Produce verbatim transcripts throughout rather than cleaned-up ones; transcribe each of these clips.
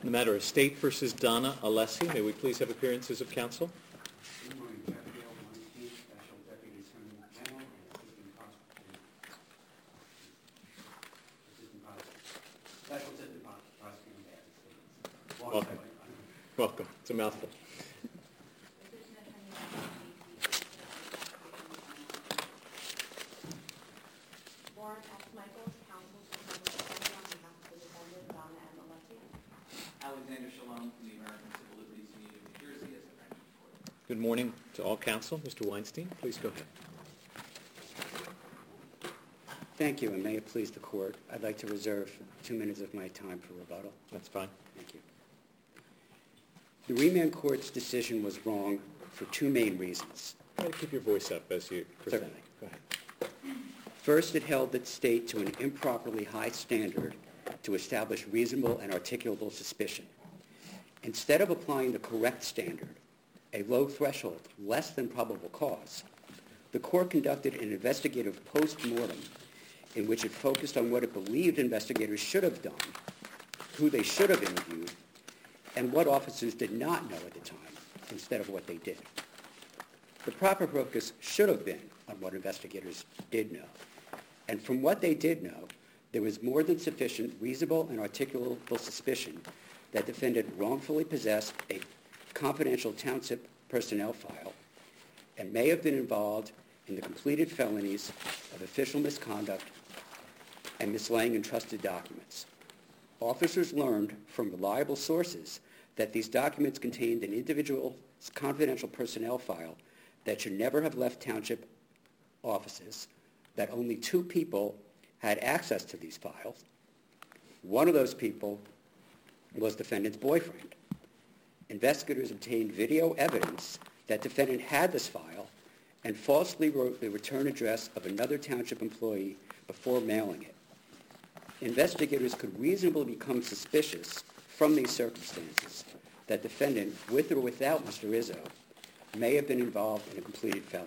The matter of State versus Donna Alessi. May we please have appearances of counsel? Good morning, Jeff Dale, Weinstein, Special Deputy Attorney General and Assistant Prosecutor. Assistant Prosecutor. Special Assistant Prosecutor of the United States. Welcome. Welcome. It's a mouthful. Warren F. Michaels, counsel for the defendant on behalf of the defendant, Donna M. Alessi. Alexander Shalom from the American Civil Liberties Union of New Jersey as the French court. Good morning to all counsel. Mister Weinstein, please go ahead. Thank you, and may it please the court, I'd like to reserve two minutes of my time for rebuttal. That's fine. Thank you. The remand court's decision was wrong for two main reasons. Try to keep your voice up as you present. Certainly. Go ahead. First, it held the state to an improperly high standard to establish reasonable and articulable suspicion. Instead of applying the correct standard, a low threshold, less than probable cause, the court conducted an investigative post-mortem in which it focused on what it believed investigators should have done, who they should have interviewed, and what officers did not know at the time, instead of what they did. The proper focus should have been on what investigators did know. And from what they did know, there was more than sufficient reasonable and articulable suspicion that defendant wrongfully possessed a confidential township personnel file and may have been involved in the completed felonies of official misconduct and mislaying entrusted documents. Officers learned from reliable sources that these documents contained an individual's confidential personnel file that should never have left township offices, that only two people had access to these files. One of those people was defendant's boyfriend. Investigators obtained video evidence that defendant had this file and falsely wrote the return address of another township employee before mailing it. Investigators could reasonably become suspicious from these circumstances that defendant, with or without Mister Izzo, may have been involved in a completed felony.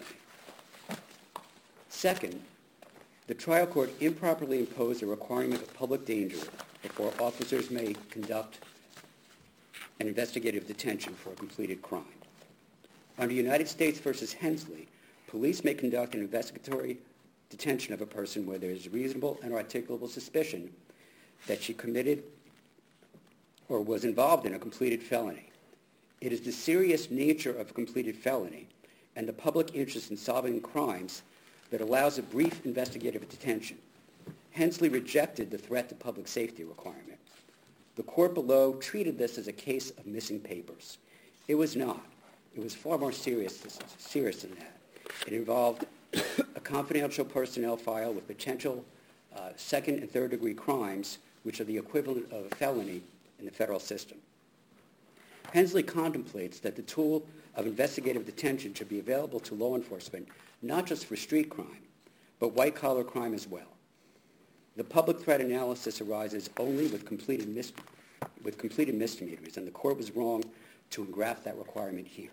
Second, the trial court improperly imposed a requirement of public danger before officers may conduct an investigative detention for a completed crime. Under United States versus Hensley, police may conduct an investigatory detention of a person where there is reasonable and articulable suspicion that she committed or was involved in a completed felony. It is the serious nature of a completed felony and the public interest in solving crimes that allows a brief investigative detention. Hensley rejected the threat to public safety requirement. The court below treated this as a case of missing papers. It was not. It was far more serious, serious than that. It involved a confidential personnel file with potential uh, second and third degree crimes, which are the equivalent of a felony in the federal system. Hensley contemplates that the tool of investigative detention should be available to law enforcement not just for street crime, but white-collar crime as well. The public threat analysis arises only with completed, mis- with completed misdemeanors, and the court was wrong to engraft that requirement here.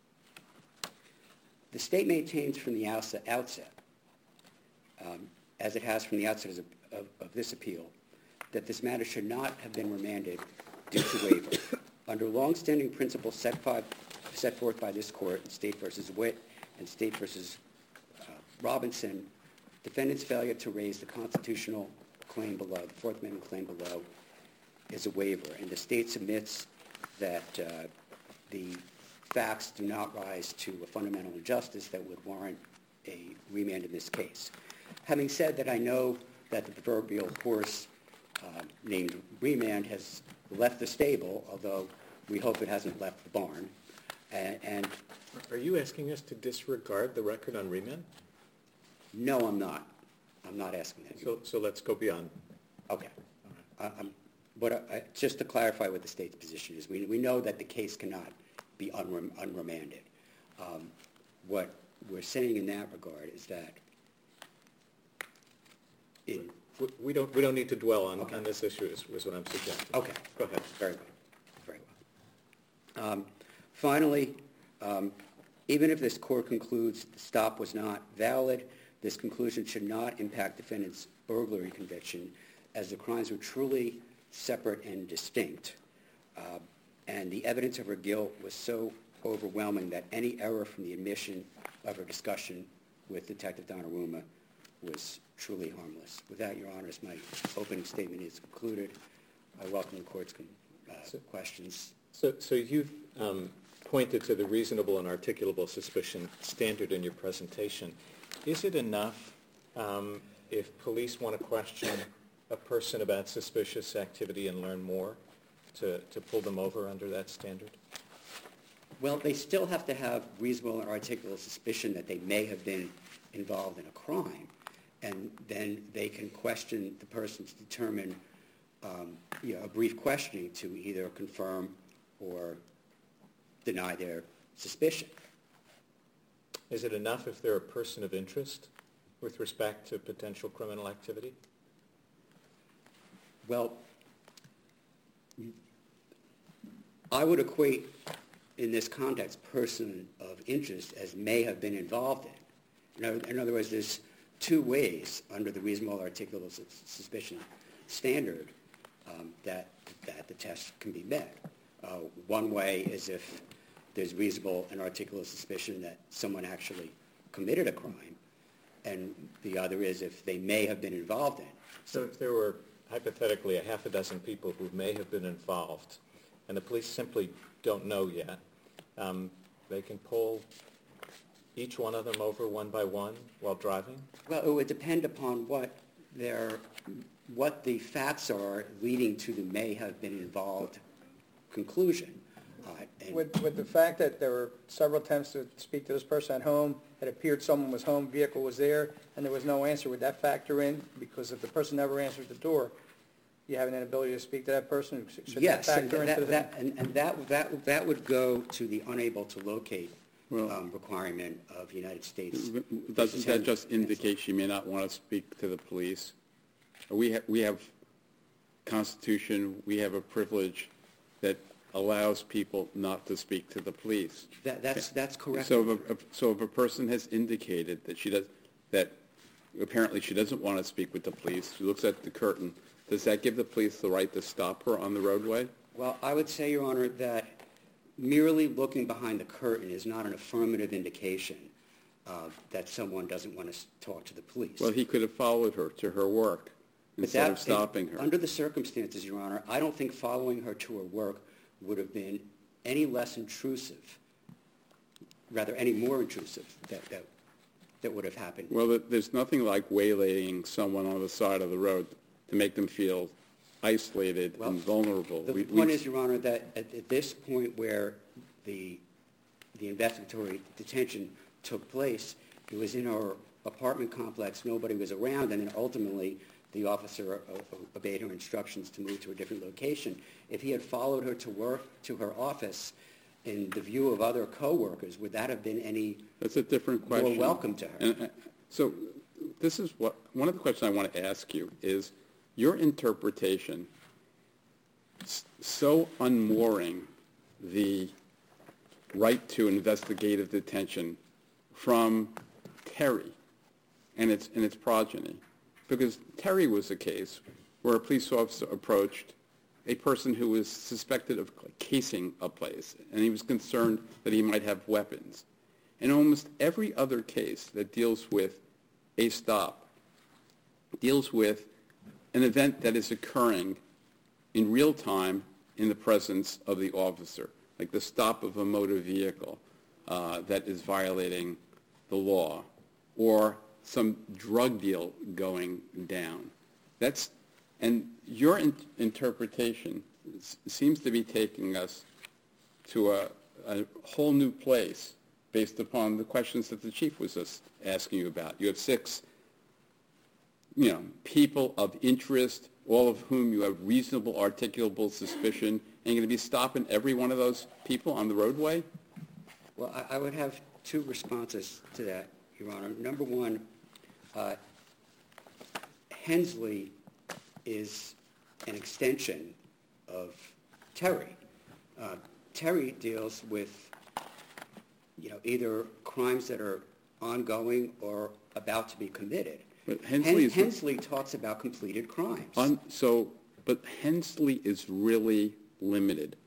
The state maintains from the outset, outset um, as it has from the outset of, of, of this appeal, that this matter should not have been remanded due to waiver. Under long-standing principles set, five, set forth by this court in State versus Witt and State versus uh, Robinson, defendant's failure to raise the constitutional claim below, the Fourth Amendment claim below, is a waiver, and the state submits that uh, the facts do not rise to a fundamental injustice that would warrant a remand in this case. Having said that, I know that the proverbial horse uh, named remand has left the stable, although we hope it hasn't left the barn. And, and Are you asking us to disregard the record on remand? no, I'm not. I'm not asking that. So, so let's go beyond. Okay. Uh, um, but uh, just to clarify what the state's position is, we, we know that the case cannot be unrem- unremanded. Um, what we're saying in that regard is that it, We, we don't. We don't need to dwell on, Okay. on this issue. Is, is what I'm suggesting. okay. Go ahead. Very well. Very well. Um, finally, um, even if this court concludes the stop was not valid, this conclusion should not impact defendant's burglary conviction, as the crimes were truly separate and distinct. uh, and the evidence of her guilt was so overwhelming that any error from the admission of her discussion with Detective Donnarumma was truly harmless. With that, Your Honors, my opening statement is concluded. I welcome the Court's uh, So- questions. So, so you've um, pointed to the reasonable and articulable suspicion standard in your presentation. Is it enough um, if police want to question a person about suspicious activity and learn more to, to pull them over under that standard? Well, they still have to have reasonable and articulable suspicion that they may have been involved in a crime, and then they can question the person to determine, um, you know, a brief questioning to either confirm or deny their suspicion. Is it enough if they're a person of interest with respect to potential criminal activity? Well, I would equate, in this context, person of interest as may have been involved in. In other, in other words, there's two ways under the reasonable articulable sus- suspicion standard um, that, that the test can be met. Uh, one way is if there's reasonable and articulable suspicion that someone actually committed a crime, and the other is if they may have been involved in. So if there were hypothetically a half a dozen people who may have been involved, and the police simply don't know yet, um, they can pull each one of them over one by one while driving? Well, it would depend upon what their, what the facts are leading to the may have been involved conclusion. Uh, and With, with the fact that there were several attempts to speak to this person at home, it appeared someone was home, vehicle was there, and there was no answer, would that factor in? Because if the person never answers the door, you have an inability to speak to that person? Should yes, that and factor that, into the... that, and, and that, that, that would go to the unable to locate Well- um, requirement of United States. Doesn't that just indicate she may not want to speak to the police? We have, we have Constitution, we have a privilege that allows people not to speak to the police. That, that's, that's correct. So if a, so if a person has indicated that she does, that apparently she doesn't want to speak with the police, she looks at the curtain, does that give the police the right to stop her on the roadway? Well, I would say, Your Honor, that merely looking behind the curtain is not an affirmative indication uh, that someone doesn't want to talk to the police. Well, he could have followed her to her work But instead that- of stopping her. Under the circumstances, Your Honor, I don't think following her to her work would have been any less intrusive, rather any more intrusive that, that, that would have happened. Well, th- there's nothing like waylaying someone on the side of the road to make them feel isolated Well, and vulnerable. The We- point we- is, Your Honor, that at, at this point where the, the investigatory detention took place, it was in our apartment complex, nobody was around, and then ultimately the officer o- o- obeyed her instructions to move to a different location. If he had followed her to work, to her office, in the view of other coworkers, would that have been any That's a different more question. welcome to her? And, uh, so this is what, one of the questions I want to ask you is your interpretation s- so unmooring the right to investigative detention from Terry and its, and its progeny. Because Terry was a case where a police officer approached a person who was suspected of casing a place, and he was concerned that he might have weapons. And almost every other case that deals with a stop deals with an event that is occurring in real time in the presence of the officer, like the stop of a motor vehicle uh, that is violating the law, or some drug deal going down. That's, and your in- interpretation s- seems to be taking us to a, a whole new place based upon the questions that the chief was just asking you about. You have six, you know, people of interest, all of whom you have reasonable, articulable suspicion, and you're going to be stopping every one of those people on the roadway? Well, I, I would have two responses to that, Your Honor. Number one, uh, Hensley is an extension of Terry. Uh, Terry deals with, you know, either crimes that are ongoing or about to be committed. But Hensley is- Hensley talks about completed crimes. Un, so, but Hensley is really limited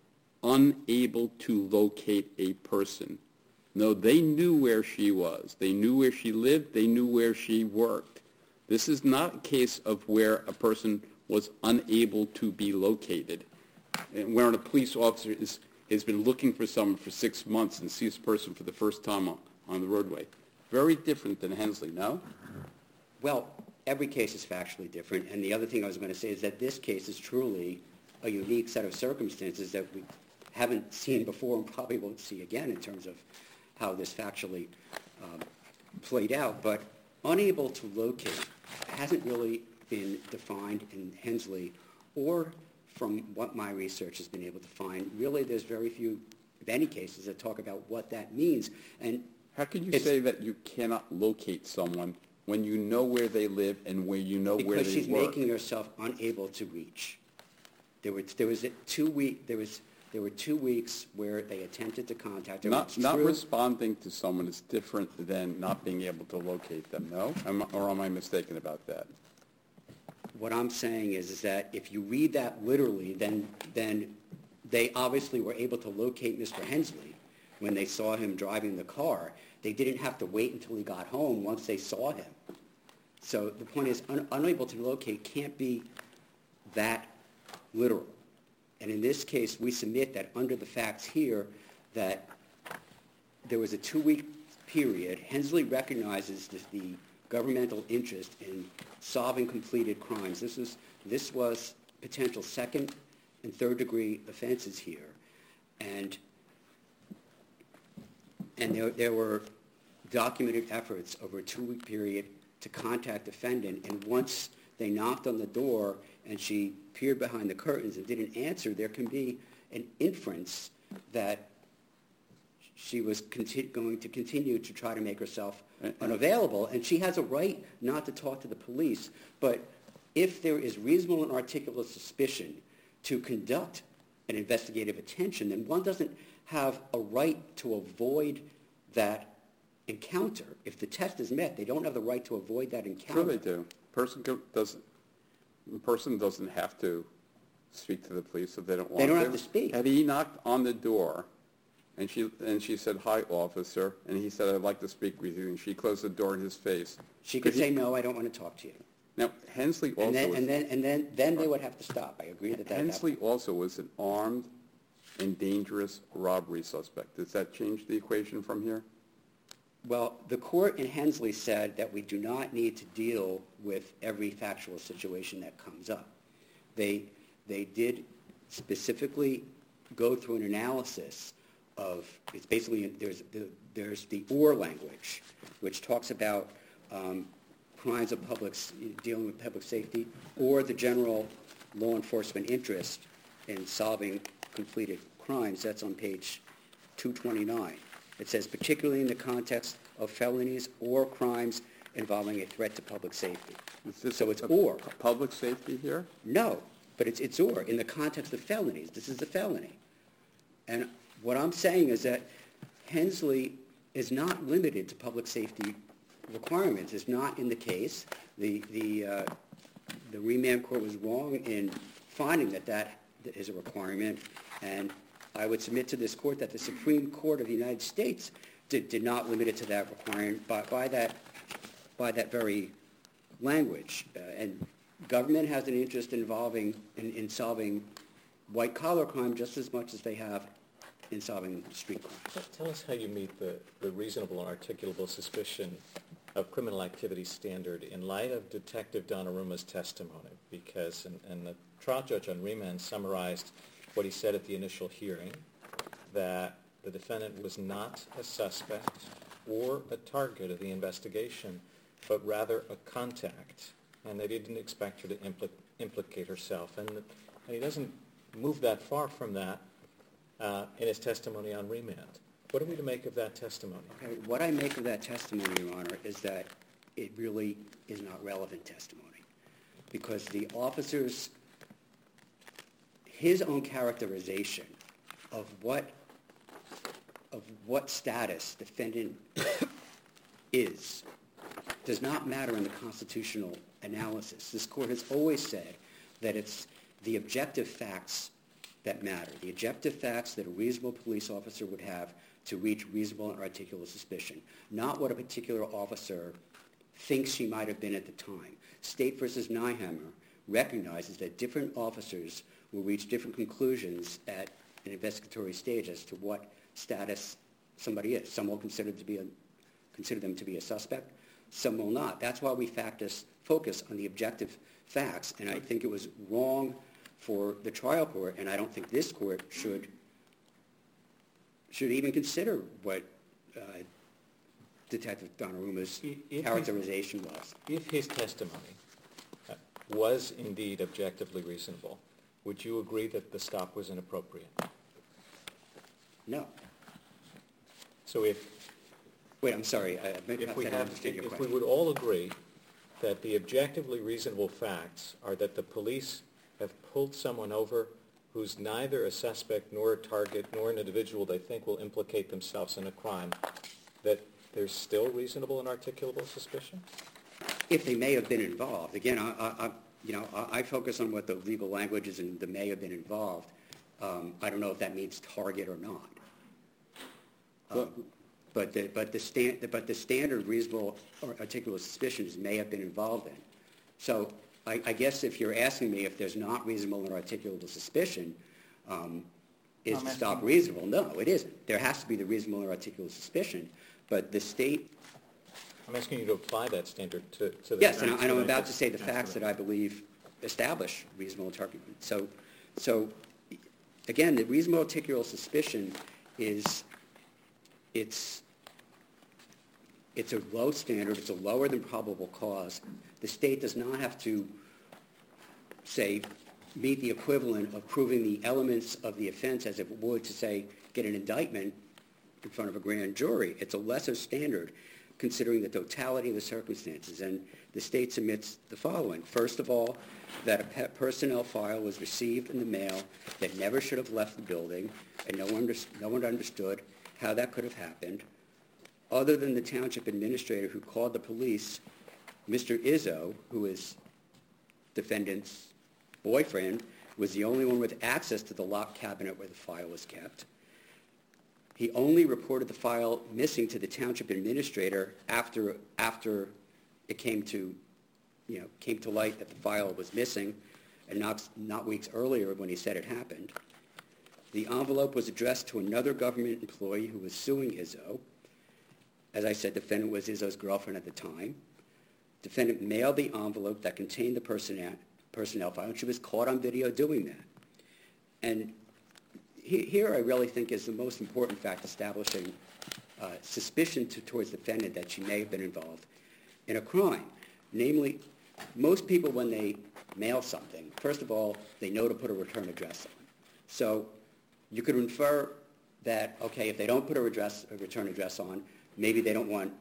unable to locate a person. No, they knew where she was. They knew where she lived. They knew where she worked. This is not a case of where a person was unable to be located. And where a police officer is, has been looking for someone for six months and sees a person for the first time on, on the roadway. Very different than Hensley, no? Well, every case is factually different, and the other thing I was going to say is that this case is truly a unique set of circumstances that we haven't seen before and probably won't see again in terms of how this factually um, played out. But unable to locate hasn't really been defined in Hensley, or from what my research has been able to find, really there's very few, if any, cases that talk about what that means. And how can you it's, say that you cannot locate someone when you know where they live and where you know where they work? Because she's making herself unable to reach. There was there was a two week there was there were two weeks where they attempted to contact her. Not not responding to someone is different than not being able to locate them. No, am, or am I mistaken about that? What I'm saying is is that if you read that literally, then then they obviously were able to locate Mister Hensley when they saw him driving the car. They didn't have to wait until he got home once they saw him. So the point is, un- unable to locate can't be that literal. And in this case, we submit that under the facts here, that there was a two-week period. Hensley recognizes the, the governmental interest in solving completed crimes. This was, this was potential second and third-degree offenses here. And And there, there were documented efforts over a two-week period to contact the defendant. And once they knocked on the door and she peered behind the curtains and didn't answer, there can be an inference that she was conti- going to continue to try to make herself unavailable. And she has a right not to talk to the police. But if there is reasonable and articulate suspicion to conduct an investigative attention, then one doesn't have a right to avoid that encounter. If the test is met, they don't have the right to avoid that encounter. Sure they do. Person go- doesn't. A person doesn't have to speak to the police if they don't want to. They don't have to speak. Had he knocked on the door, and she and she said, "Hi, officer," and he said, "I'd like to speak with you," and she closed the door in his face, She could, could say, he, "No, I don't want to talk to you." Now, Hensley also And then, was, and then, and then, then they would have to stop. I agree that that. Hensley also was an armed and dangerous robbery suspect. Does that change the equation from here? Well, the court in Hensley said that we do not need to deal with every factual situation that comes up. They, they did specifically go through an analysis of, it's basically, there's the, there's the or language, which talks about um, crimes of public, dealing with public safety, or the general law enforcement interest in solving completed crimes. That's on page two twenty-nine. It says, particularly in the context of felonies or crimes involving a threat to public safety. Is this So it's a, or. a public safety here? No, but it's, it's or. In the context of felonies, this is a felony. And what I'm saying is that Hensley is not limited to public safety requirements. It's not in the case. The, the, uh, the remand court was wrong in finding that that is a requirement, and I would submit to this court that the Supreme Court of the United States did, did not limit it to that requirement by, by that by that very language. Uh, and government has an interest involving in, in solving white collar crime just as much as they have in solving street crimes. Tell us how you meet the, the reasonable and articulable suspicion of criminal activity standard in light of Detective Donnaruma's testimony, because and, and the trial judge on remand summarized what he said at the initial hearing, that the defendant was not a suspect or a target of the investigation, but rather a contact, and they didn't expect her to impl- implicate herself. And, and he doesn't move that far from that uh, in his testimony on remand. What are we to make of that testimony? Okay, what I make of that testimony, Your Honor, is that it really is not relevant testimony, because the officers, his own characterization of what of what status defendant is does not matter in the constitutional analysis. This court has always said that it's the objective facts that matter, the objective facts that a reasonable police officer would have to reach reasonable and articulable suspicion, not what a particular officer thinks she might have been at the time. State versus Nyhammer recognizes that different officers will reach different conclusions at an investigatory stage as to what status somebody is. Some will consider, to be a, consider them to be a suspect, some will not. That's why we factors, focus on the objective facts, and I think it was wrong for the trial court, and I don't think this court should should even consider what uh, Detective Donnaruma's If characterization his, was. If his testimony uh, was indeed objectively reasonable, would you agree that the stop was inappropriate? No. So if, Wait, I'm sorry. I, I if we don't have, understand your if we question. would all agree that the objectively reasonable facts are that the police have pulled someone over who's neither a suspect nor a target nor an individual they think will implicate themselves in a crime, that there's still reasonable and articulable suspicion? If they may have been involved. Again, I, I, I you know, I, I focus on what the legal language is and the may have been involved. Um, I don't know if that means target or not. Um, but the but the stand but the standard reasonable or articulable suspicions may have been involved in. So I, I guess if you're asking me if there's not reasonable and articulable suspicion, um, is I'm the stop asking- reasonable? No, it isn't. There has to be the reasonable and articulable suspicion, but the state. I'm asking you to apply that standard to, to the Yes, and, I, facts and I'm that I about just to say the answered. facts that I believe establish reasonable and articulable. So, so again, the reasonable articulable suspicion is it's it's a low standard. It's a lower than probable cause. The state does not have to say meet the equivalent of proving the elements of the offense as it would to say get an indictment in front of a grand jury. It's a lesser standard considering the totality of the circumstances. And the state submits the following. First of all, that a pe- personnel file was received in the mail that never should have left the building, and no one, under- no one understood how that could have happened. Other than the township administrator who called the police, Mister Izzo, who is defendant's boyfriend, was the only one with access to the locked cabinet where the file was kept. He only reported the file missing to the township administrator after after it came to, you know, came to light that the file was missing, and not not weeks earlier when he said it happened. The envelope was addressed to another government employee who was suing Izzo. As I said, defendant was Izzo's girlfriend at the time. Defendant mailed the envelope that contained the personnel personnel file, and she was caught on video doing that. And here I really think is the most important fact establishing uh, suspicion to, towards the defendant that she may have been involved in a crime. Namely, most people when they mail something, first of all, they know to put a return address on. So you could infer that, okay, if they don't put a, address, a return address on, maybe they don't want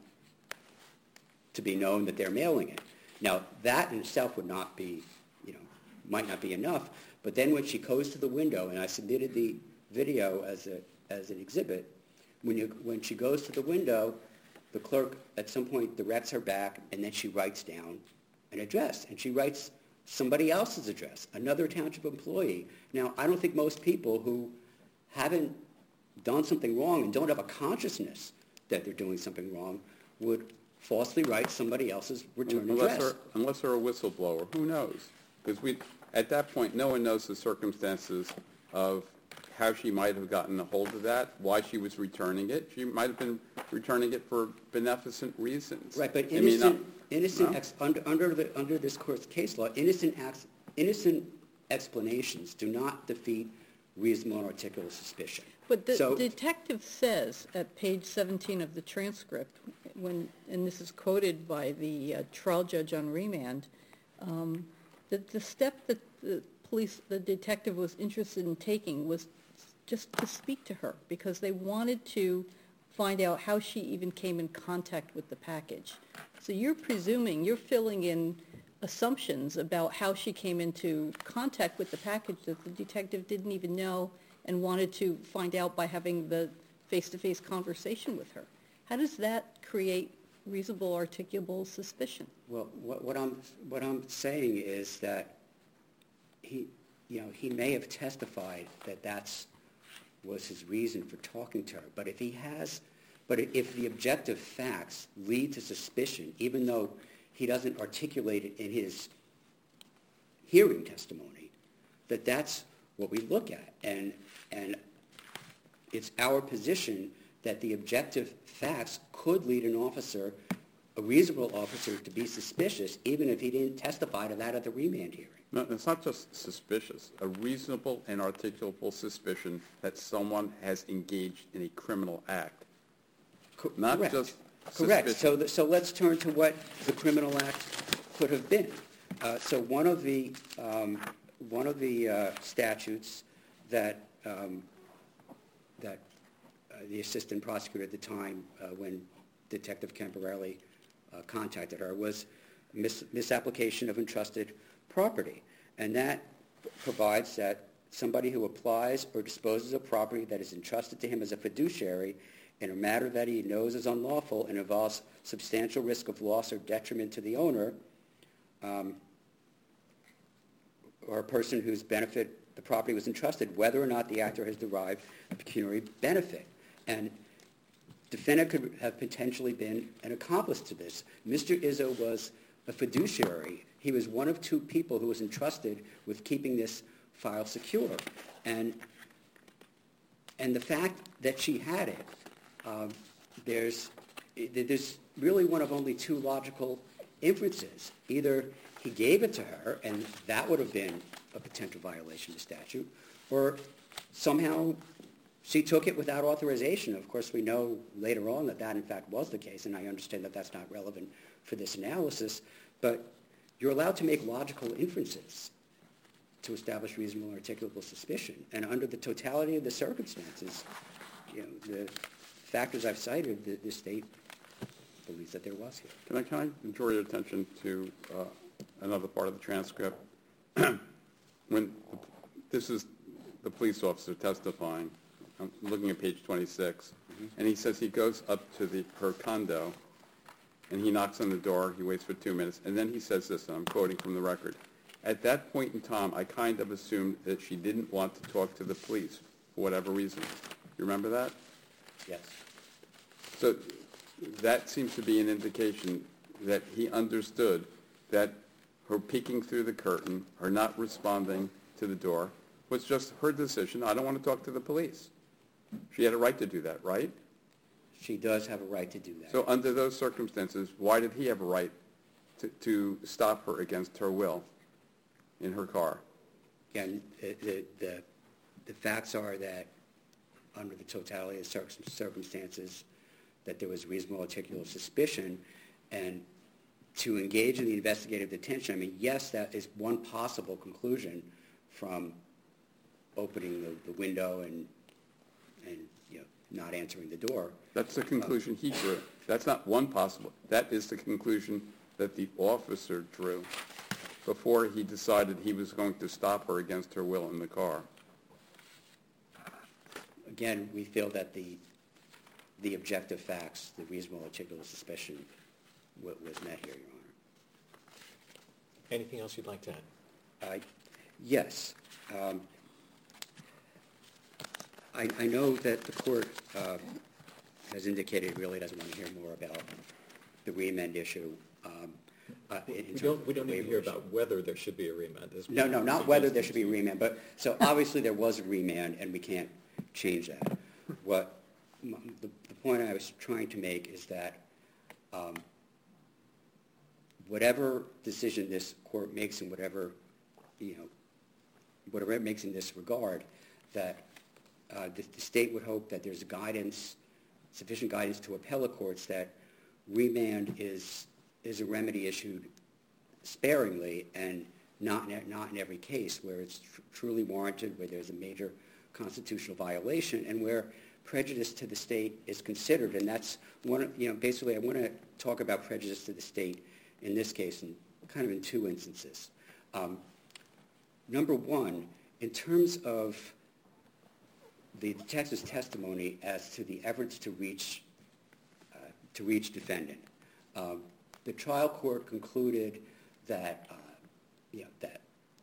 to be known that they're mailing it. Now, that in itself would not be, you know, might not be enough, but then when she goes to the window, and I submitted the video as a as an exhibit, when you when she goes to the window, the clerk at some point directs her back, and then she writes down an address, and she writes somebody else's address, another township employee. Now, I don't think most people who haven't done something wrong and don't have a consciousness that they're doing something wrong would falsely write somebody else's return Unless address. they're, unless they're a whistleblower, who knows? Because we, at that point, no one knows the circumstances of how she might have gotten a hold of that, why she was returning it. She might have been returning it for beneficent reasons. Right, but I mean, innocent, not- innocent no? ex, under, under, the, under this court's case law, innocent acts, innocent explanations do not defeat reasonable and articulable suspicion. But the So- detective says at page seventeen of the transcript, when, and this is quoted by the uh, trial judge on remand, um, that the step that the police, the detective was interested in taking was just to speak to her because they wanted to find out how she even came in contact with the package. So you're presuming, you're filling in assumptions about how she came into contact with the package that the detective didn't even know and wanted to find out by having the face-to-face conversation with her. How does that create reasonable, articulable suspicion? Well, what, what I'm what I'm saying is that he, you know, he may have testified that that's was his reason for talking to her. But if he has, but if the objective facts lead to suspicion, even though he doesn't articulate it in his hearing testimony, that that's what we look at. And, and it's our position that the objective facts could lead an officer, a reasonable officer, to be suspicious, even if he didn't testify to that at the remand hearing. No, it's not just suspicious. A reasonable and articulable suspicion that someone has engaged in a criminal act. Co- Not correct. just Correct. suspicion. So, th- so let's turn to what the criminal act could have been. Uh, so one of the um, one of the uh, statutes that um, that uh, the assistant prosecutor at the time, uh, when Detective Camporelli uh, contacted her, was mis- misapplication of entrusted property, and that provides that somebody who applies or disposes of property that is entrusted to him as a fiduciary in a matter that he knows is unlawful and involves substantial risk of loss or detriment to the owner, um, or a person whose benefit the property was entrusted, whether or not the actor has derived a pecuniary benefit. And defendant could have potentially been an accomplice to this. Mister Izzo was a fiduciary. He was one of two people who was entrusted with keeping this file secure. And, and the fact that she had it, um, there's, there's really one of only two logical inferences. Either he gave it to her, and that would have been a potential violation of the statute, or somehow she took it without authorization. Of course, we know later on that that, in fact, was the case, and I understand that that's not relevant for this analysis, but you're allowed to make logical inferences to establish reasonable and articulable suspicion. And under the totality of the circumstances, you know, the factors I've cited, the, the state believes that there was here. Can I, can I draw your attention to uh, another part of the transcript? When the, this is the police officer testifying, I'm looking at page twenty-six, mm-hmm. and he says he goes up to the her condo, and he knocks on the door, he waits for two minutes, and then he says this, and I'm quoting from the record. At that point in time, I kind of assumed that she didn't want to talk to the police for whatever reason. You remember that? Yes. So that seems to be an indication that he understood that her peeking through the curtain, her not responding to the door, was just her decision. I don't want to talk to the police. She had a right to do that, right? She does have a right to do that. So under those circumstances, why did he have a right to, to stop her against her will in her car? Again, the, the, the, the facts are that under the totality of circ- circumstances, that there was reasonable articulable suspicion, and to engage in the investigative detention, I mean, yes, that is one possible conclusion from opening the, the window and, and you know, not answering the door. That's the conclusion he drew. That's not one possible. That is the conclusion that the officer drew before he decided he was going to stop her against her will in the car. Again, we feel that the the objective facts, the reasonable articulable suspicion, w- was met here, Your Honor. Anything else you'd like to add? Uh, yes. Um, I, I know that the court uh, has indicated it really doesn't want to hear more about the remand issue. Um, uh, in We terms don't, of we don't the need to waiver hear issue. about whether there should be a remand. as No, we no, not whether suggested. there should be a remand, but, so obviously there was a remand, and we can't change that. What, m- the, the point I was trying to make is that um, whatever decision this court makes in whatever, you know, whatever it makes in this regard, that uh, the, the state would hope that there's guidance, sufficient guidance to appellate courts that remand is, is a remedy issued sparingly and not in, not in every case where it's tr- truly warranted, where there's a major constitutional violation, and where prejudice to the state is considered. And that's one of, you know, basically I want to talk about prejudice to the state in this case in kind of in two instances. Um, number one, in terms of the detective's testimony as to the efforts to reach uh, to reach defendant, um, the trial court concluded that uh, you know that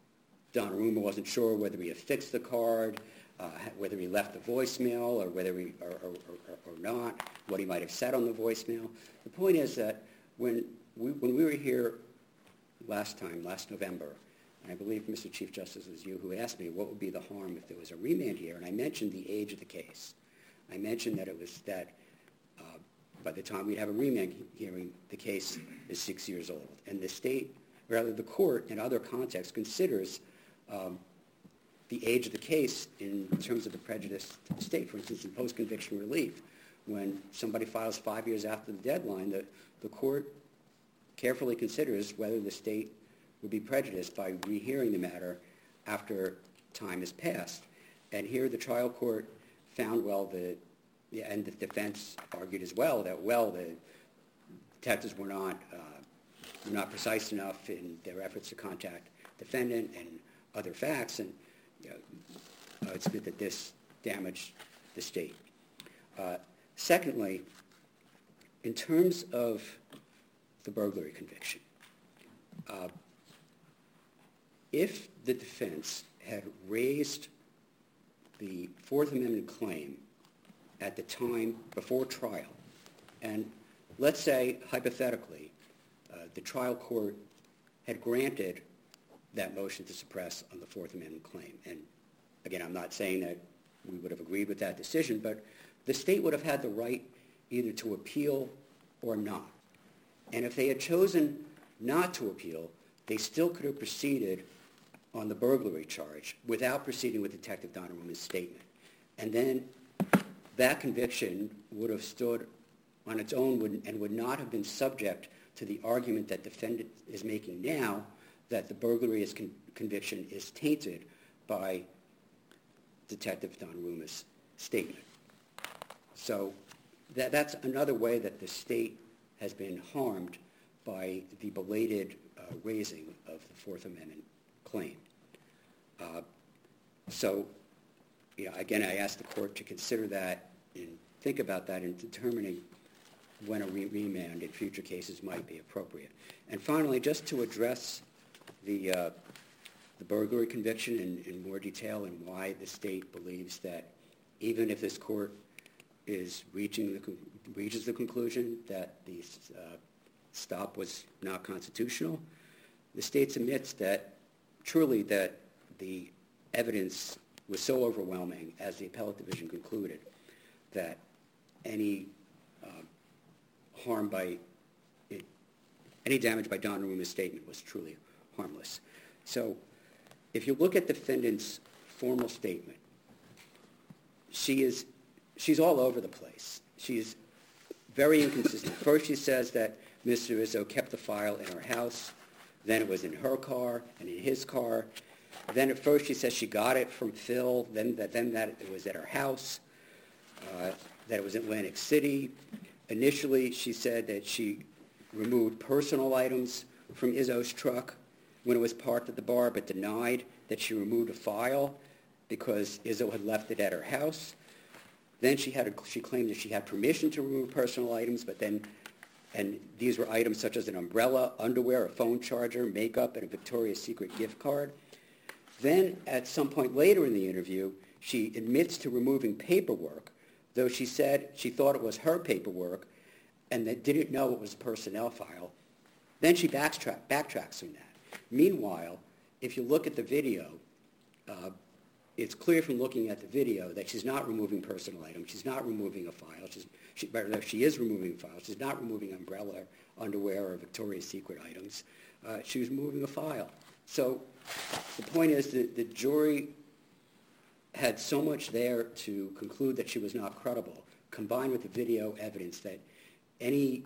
Donnarumma wasn't sure whether he affixed the card, uh, whether he left the voicemail or whether he, or, or, or, or not, what he might have said on the voicemail. The point is that when we, when we were here last time, last November, and I believe, Mister Chief Justice, it was you who asked me what would be the harm if there was a remand here, and I mentioned the age of the case. I mentioned that it was that uh, by the time we'd have a remand hearing, the case is six years old. And the state, rather the court in other contexts, considers um, the age of the case in terms of the prejudice to the state. For instance, in post-conviction relief, when somebody files five years after the deadline, the, the court carefully considers whether the state would be prejudiced by rehearing the matter after time has passed. And here the trial court found, well, the, the and the defense argued as well that, well, the detectives were not, uh, were not precise enough in their efforts to contact defendant and other facts, and you know, uh, it's that this damaged the state. Uh, secondly, in terms of the burglary conviction, uh, if the defense had raised the Fourth Amendment claim at the time before trial, and let's say, hypothetically, uh, the trial court had granted that motion to suppress on the Fourth Amendment claim. And again, I'm not saying that we would have agreed with that decision, but the state would have had the right either to appeal or not. And if they had chosen not to appeal, they still could have proceeded on the burglary charge without proceeding with Detective Donnarumma's statement. And then that conviction would have stood on its own and would not have been subject to the argument that defendant is making now that the burglary is con- conviction is tainted by Detective Donnarumma's statement. So that, that's another way that the state has been harmed by the belated uh, raising of the Fourth Amendment claim. Uh, so, you know, again, I ask the court to consider that and think about that in determining when a re- remand in future cases might be appropriate. And finally, just to address the uh, the burglary conviction in, in more detail and why the state believes that even if this court is reaching the con- reaches the conclusion that the uh, stop was not constitutional, the state admits that truly that the evidence was so overwhelming, as the appellate division concluded, that any uh, harm by it, any damage by Donnarumma's statement was truly harmless. So if you look at the defendant's formal statement, she is she's all over the place. She's very inconsistent. First she says that Mister Izzo kept the file in her house, then it was in her car and in his car. Then at first she says she got it from Phil, then that, then that it was at her house, uh, that it was in Atlantic City. Initially she said that she removed personal items from Izzo's truck when it was parked at the bar, but denied that she removed a file because Izzo had left it at her house. Then she had a, she claimed that she had permission to remove personal items, but then, and these were items such as an umbrella, underwear, a phone charger, makeup, and a Victoria's Secret gift card. Then at some point later in the interview, she admits to removing paperwork, though she said she thought it was her paperwork and that didn't know it was a personnel file. Then she backtrack, backtracks from that. Meanwhile, if you look at the video, uh, it's clear from looking at the video that she's not removing personal items. She's not removing a file. She's, she, rather, she is removing files. She's not removing umbrella, underwear, or Victoria's Secret items. Uh, she was removing a file. So the point is that the jury had so much there to conclude that she was not credible, combined with the video evidence that any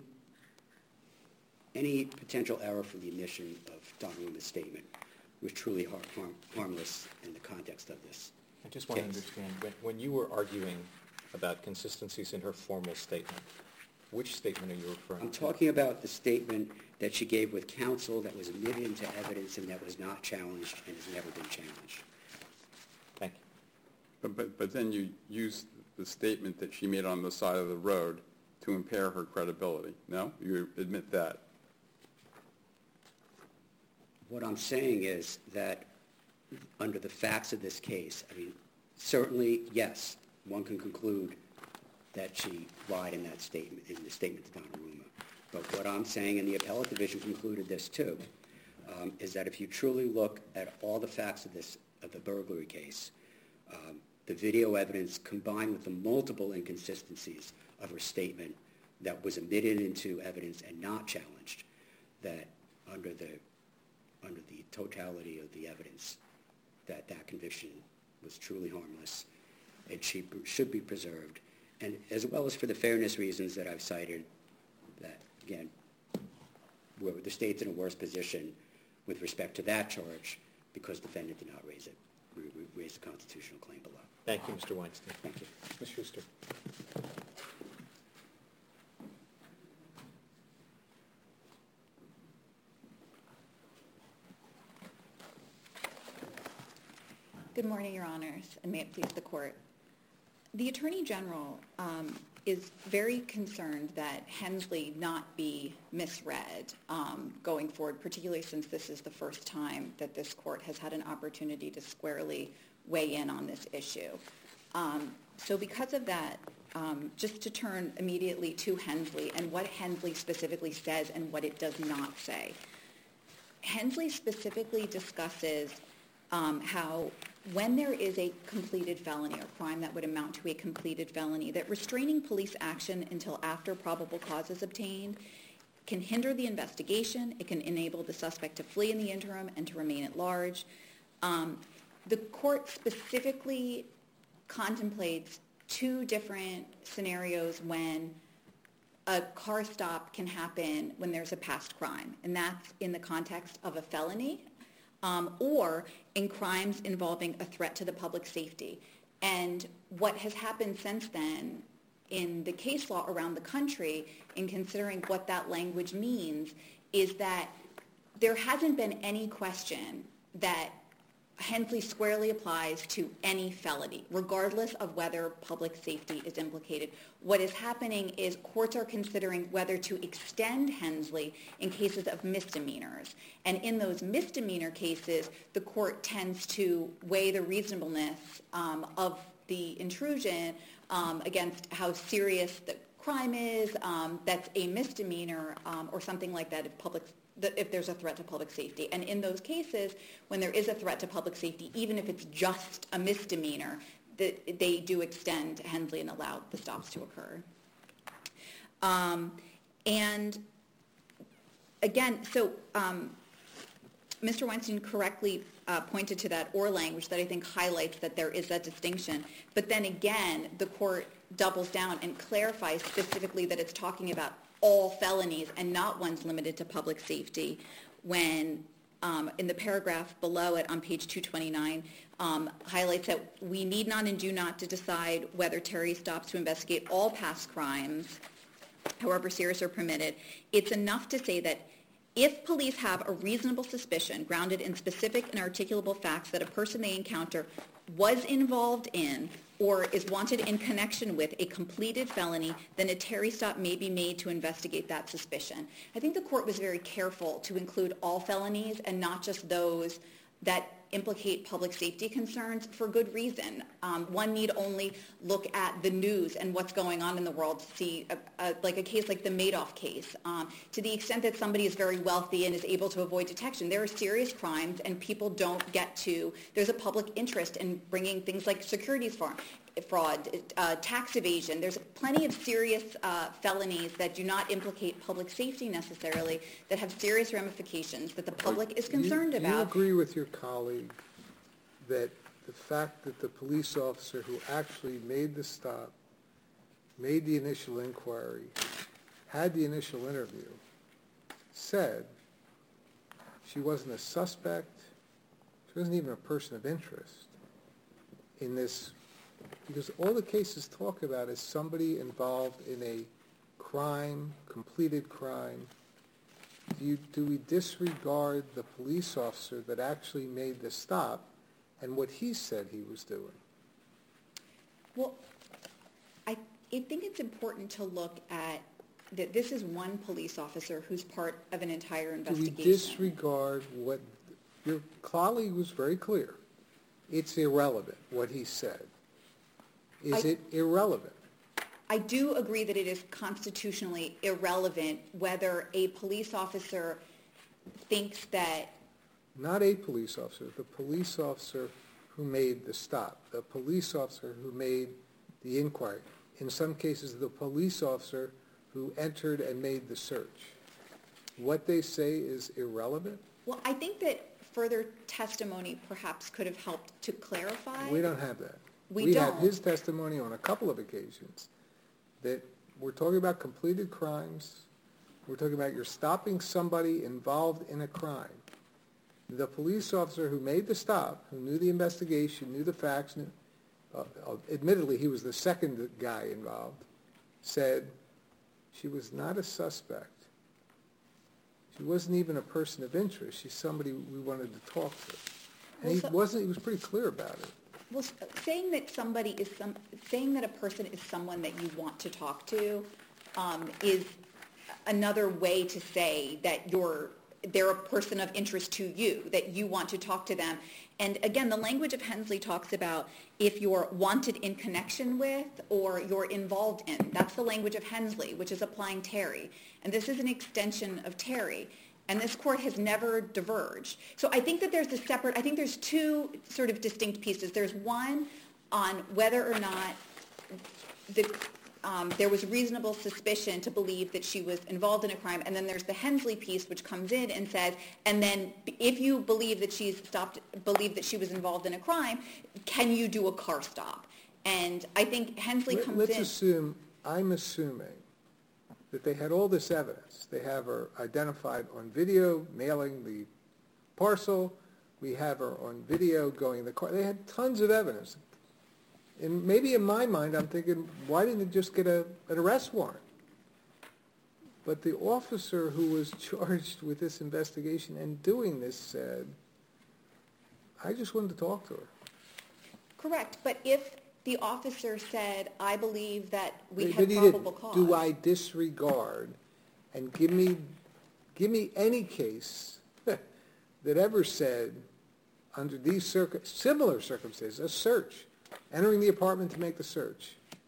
any potential error for the admission of Donnarumma's statement was truly har- harm, harmless in the context of this I just want case. to understand, when, when you were arguing about consistencies in her formal statement, which statement are you referring I'm to? talking about the statement that she gave with counsel that was admitted into evidence and that was not challenged and has never been challenged. Thank you. But, but, but then you use the statement that she made on the side of the road to impair her credibility. No? You admit that. What I'm saying is that under the facts of this case, I mean, certainly, yes, one can conclude that she lied in that statement, in the statement to Donnarumma. But what I'm saying, and the appellate division concluded this too, um, is that if you truly look at all the facts of this, of the burglary case, um, the video evidence combined with the multiple inconsistencies of her statement that was admitted into evidence and not challenged, that under the under the totality of the evidence, that that conviction was truly harmless and she should be preserved. And as well as for the fairness reasons that I've cited, that, again, where the state's in a worse position with respect to that charge because the defendant did not raise it, raise the constitutional claim below. Thank you, Mister Weinstein. Thank you. Miz Schuster. Good morning, Your Honors, and may it please the Court. The Attorney General um, is very concerned that Hensley not be misread um, going forward, particularly since this is the first time that this Court has had an opportunity to squarely weigh in on this issue. Um, so because of that, um, just to turn immediately to Hensley and what Hensley specifically says and what it does not say. Hensley specifically discusses um, how when there is a completed felony or crime that would amount to a completed felony, that restraining police action until after probable cause is obtained can hinder the investigation, it can enable the suspect to flee in the interim and to remain at large. Um, the court specifically contemplates two different scenarios when a car stop can happen when there's a past crime, and that's in the context of a felony um, or in crimes involving a threat to the public safety. And what has happened since then in the case law around the country in considering what that language means is that there hasn't been any question that Hensley squarely applies to any felony, regardless of whether public safety is implicated. What is happening is courts are considering whether to extend Hensley in cases of misdemeanors. And in those misdemeanor cases, the court tends to weigh the reasonableness um, of the intrusion um, against how serious the crime is, um, that's a misdemeanor um, or something like that if public if there's a threat to public safety. And in those cases, when there is a threat to public safety, even if it's just a misdemeanor, the, they do extend Hensley and allow the stops to occur. Um, and again, so um, Mister Weinstein correctly uh, pointed to that or language that I think highlights that there is that distinction. But then again, the court doubles down and clarifies specifically that it's talking about all felonies and not ones limited to public safety when um, in the paragraph below it on page two twenty-nine um, highlights that we need not and do not to decide whether Terry stops to investigate all past crimes, however serious or permitted. It's enough to say that if police have a reasonable suspicion grounded in specific and articulable facts that a person they encounter was involved in or is wanted in connection with a completed felony, then a Terry stop may be made to investigate that suspicion. I think the court was very careful to include all felonies and not just those that implicate public safety concerns for good reason. Um, one need only look at the news and what's going on in the world to see, a, a, like a case like the Madoff case. Um, to the extent that somebody is very wealthy and is able to avoid detection, there are serious crimes and people don't get to, there's a public interest in bringing things like securities fraud, fraud uh, tax evasion. There's plenty of serious uh, felonies that do not implicate public safety necessarily, that have serious ramifications that the public is concerned you, about. Do you agree with your colleague that the fact that the police officer who actually made the stop, made the initial inquiry, had the initial interview, said she wasn't a suspect, she wasn't even a person of interest in this, because all the cases talk about is somebody involved in a crime, completed crime. Do, you, do we disregard the police officer that actually made the stop and what he said he was doing? Well, I, I think it's important to look at that this is one police officer who's part of an entire investigation. Do we disregard what your colleague was very clear? it's irrelevant what he said. Is I- it irrelevant? I do agree that it is constitutionally irrelevant whether a police officer thinks that Not a police officer, the police officer who made the stop, the police officer who made the inquiry. In some cases, the police officer who entered and made the search. What they say is irrelevant? Well, I think that further testimony perhaps could have helped to clarify. We don't have that. We We have don't. his testimony on a couple of occasions that we're talking about completed crimes. We're talking about you're stopping somebody involved in a crime. The police officer who made the stop, who knew the investigation, knew the facts, knew, uh, uh, admittedly he was the second guy involved, said she was not a suspect. She wasn't even a person of interest. She's somebody we wanted to talk to. And he Well, so- wasn't, he was pretty clear about it. Well, s- saying that somebody is some, saying that a person is someone that you want to talk to um, is another way to say that you're, they're a person of interest to you, that you want to talk to them. And again, the language of Hensley talks about if you're wanted in connection with or you're involved in. That's the language of Hensley, which is applying Terry. And this is an extension of Terry. And this court has never diverged. So I think that there's a separate, I think there's two sort of distinct pieces. There's one on whether or not the, um, there was reasonable suspicion to believe that she was involved in a crime. And then there's the Hensley piece, which comes in and says, and then if you believe that she's stopped, believe that she was involved in a crime, can you do a car stop? And I think Hensley Let- comes Let's in. assume, I'm assuming that they had all this evidence. They have her identified on video, mailing the parcel. We have her on video going in the car. They had tons of evidence. And maybe in my mind, I'm thinking, why didn't they just get a, an arrest warrant? But the officer who was charged with this investigation and doing this said, I just wanted to talk to her. Correct, but if the officer said, I believe that we But had he probable didn't. cause. Do I disregard and give me, give me any case that ever said, under these circ- similar circumstances, a search, entering the apartment to make the search,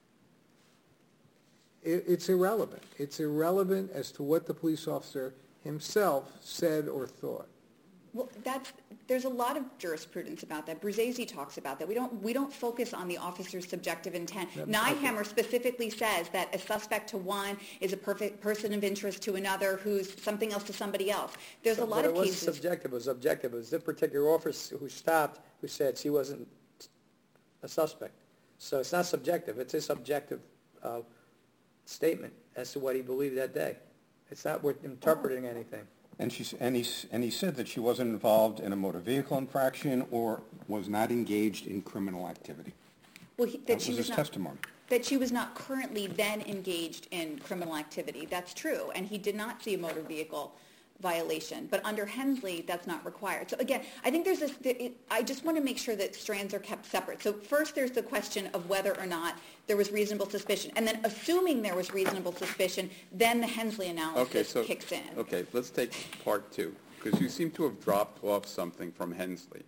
it, it's irrelevant. It's irrelevant as to what the police officer himself said or thought. Well, that's, there's a lot of jurisprudence about that. Bruzzese talks about that. We don't, we don't focus on the officer's subjective intent. Yep, Nyhammer specifically says that a suspect to one is a perfect person of interest to another who's something else to somebody else. There's a lot But of it wasn't cases. subjective, it was objective. It was the particular officer who stopped who said she wasn't a suspect. So it's not subjective, it's a subjective uh, statement as to what he believed that day. It's not worth interpreting anything. And she, s- and he, s- and he said that she wasn't involved in a motor vehicle infraction or was not engaged in criminal activity. Well, he, that, That she was was his not, testimony. that she was not currently then engaged in criminal activity. That's true, and he did not see a motor vehicle violation. But under Hensley, that's not required. So again, I think there's this, it, I just want to make sure that strands are kept separate. So first there's the question of whether or not there was reasonable suspicion. And then assuming there was reasonable suspicion, then the Hensley Okay, analysis so, kicks in. okay, let's take part two, because you seem to have dropped off something from Hensley.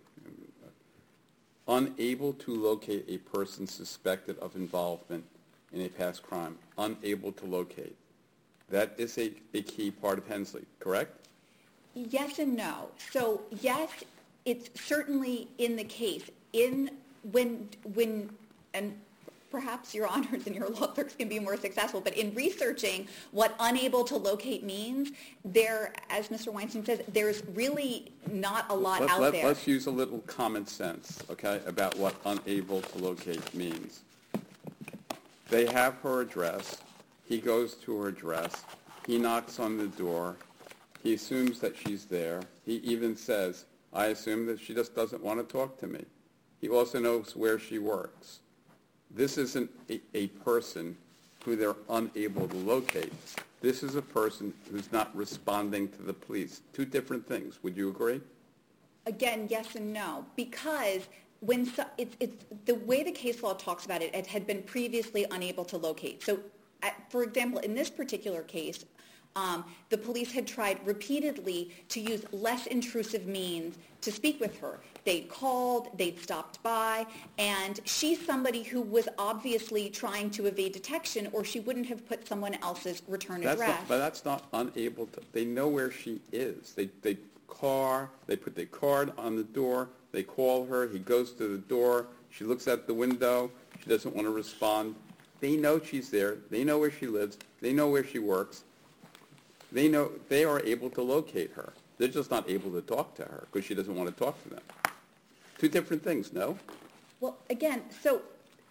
Unable to locate a person suspected of involvement in a past crime, unable to locate. That is a, a key part of Hensley, correct? Yes and no. So yes, it's certainly in the case. In when when and perhaps your honors and your law clerks can be more successful, but in researching what unable to locate means, there, as Mister Weinstein says, there's really not a lot Let- out let- there. Let's use a little common sense, okay, about what unable to locate means. They have her address. He goes to her address. He knocks on the door. He assumes that she's there. He even says, I assume that she just doesn't want to talk to me. He also knows where she works. This isn't a, a person who they're unable to locate. This is a person who's not responding to the police. Two different things. Would you agree? Again, yes and no, because when so, it's, it's the way the case law talks about it, it had been previously unable to locate. So, uh, for example, in this particular case, um, the police had tried repeatedly to use less intrusive means to speak with her. They'd called, they'd stopped by, and she's somebody who was obviously trying to evade detection, or she wouldn't have put someone else's return That's address. not, but that's not unable to, they know where she is. They, they car, they put their card on the door, they call her, he goes to the door, she looks out the window, she doesn't want to respond. They know she's there, they know where she lives, they know where she works. They know, they are able to locate her. They're just not able to talk to her because she doesn't want to talk to them. Two different things, no? Well, again, so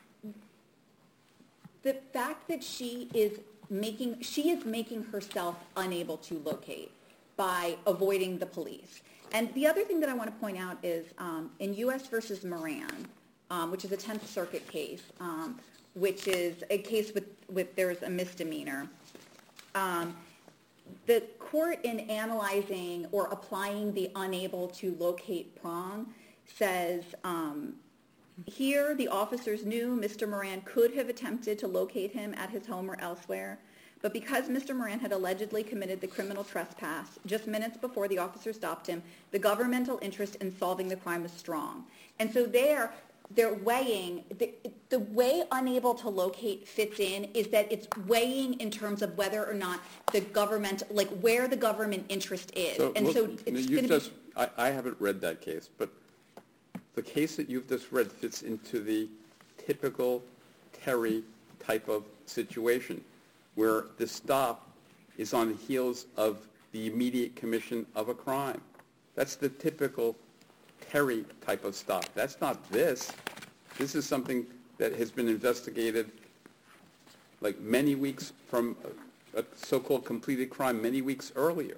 the fact that she is making, she is making herself unable to locate by avoiding the police. And the other thing that I want to point out is um, in U S versus Moran, um, which is a tenth Circuit case, um, which is a case with, with there's a misdemeanor. Um, the court in analyzing or applying the unable to locate prong says, um, here the officers knew Mister Moran could have attempted to locate him at his home or elsewhere, but because Mister Moran had allegedly committed the criminal trespass just minutes before the officer stopped him, the governmental interest in solving the crime was strong. And so there, they're weighing, the, the way unable to locate fits in is that it's weighing in terms of whether or not the government, like where the government interest is. So, and look, so it's you going to just, be... I, I haven't read that case, but the case that you've just read fits into the typical Terry type of situation where the stop is on the heels of the immediate commission of a crime. That's the typical Terry type of stop. That's not this. This is something that has been investigated like many weeks from a, a so-called completed crime many weeks earlier.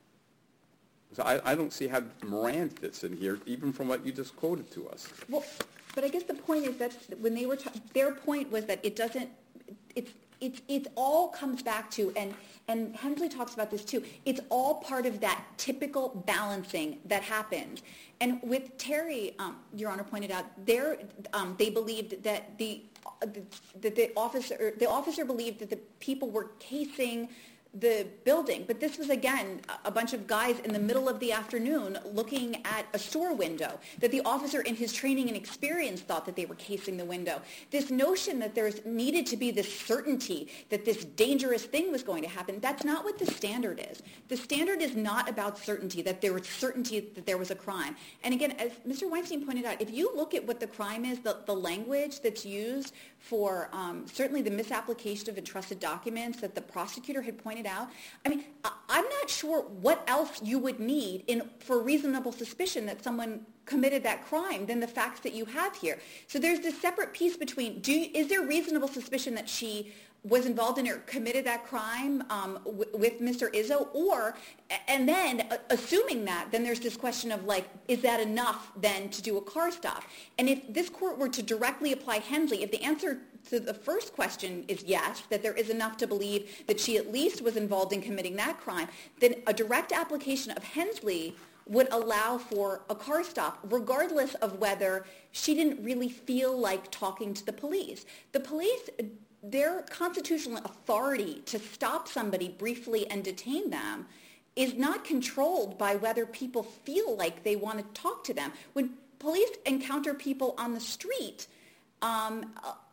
So I, I don't see how Moran fits in here, even from what you just quoted to us. Well, but I guess the point is that when they were, ta- their point was that it doesn't, it's, it's, it all comes back to, and, and Hensley talks about this too, it's all part of that typical balancing that happens. And with Terry, um, Your Honor pointed out, um, they believed that the, uh, that the officer, the officer believed that the people were casing the building, but this was again a bunch of guys in the middle of the afternoon looking at a store window, that the officer in his training and experience thought that they were casing the window. This notion that there's needed to be this certainty that this dangerous thing was going to happen, that's not what the standard is. The standard is not about certainty, that there was certainty that there was a crime. And again, as Mister Weinstein pointed out, if you look at what the crime is, the, the language that's used for um, certainly the misapplication of entrusted documents that the prosecutor had pointed out, I mean, I, I'm not sure what else you would need in for reasonable suspicion that someone committed that crime than the facts that you have here. So there's this separate piece between, do you, is there reasonable suspicion that she was involved in or committed that crime um, w- with Mister Izzo, or, and then uh, assuming that, then there's this question of like, is that enough then to do a car stop? And if this court were to directly apply Hensley, if the answer to the first question is yes, that there is enough to believe that she at least was involved in committing that crime, then a direct application of Hensley would allow for a car stop, regardless of whether she didn't really feel like talking to the police. The police, their constitutional authority to stop somebody briefly and detain them is not controlled by whether people feel like they want to talk to them. When police encounter people on the street, um,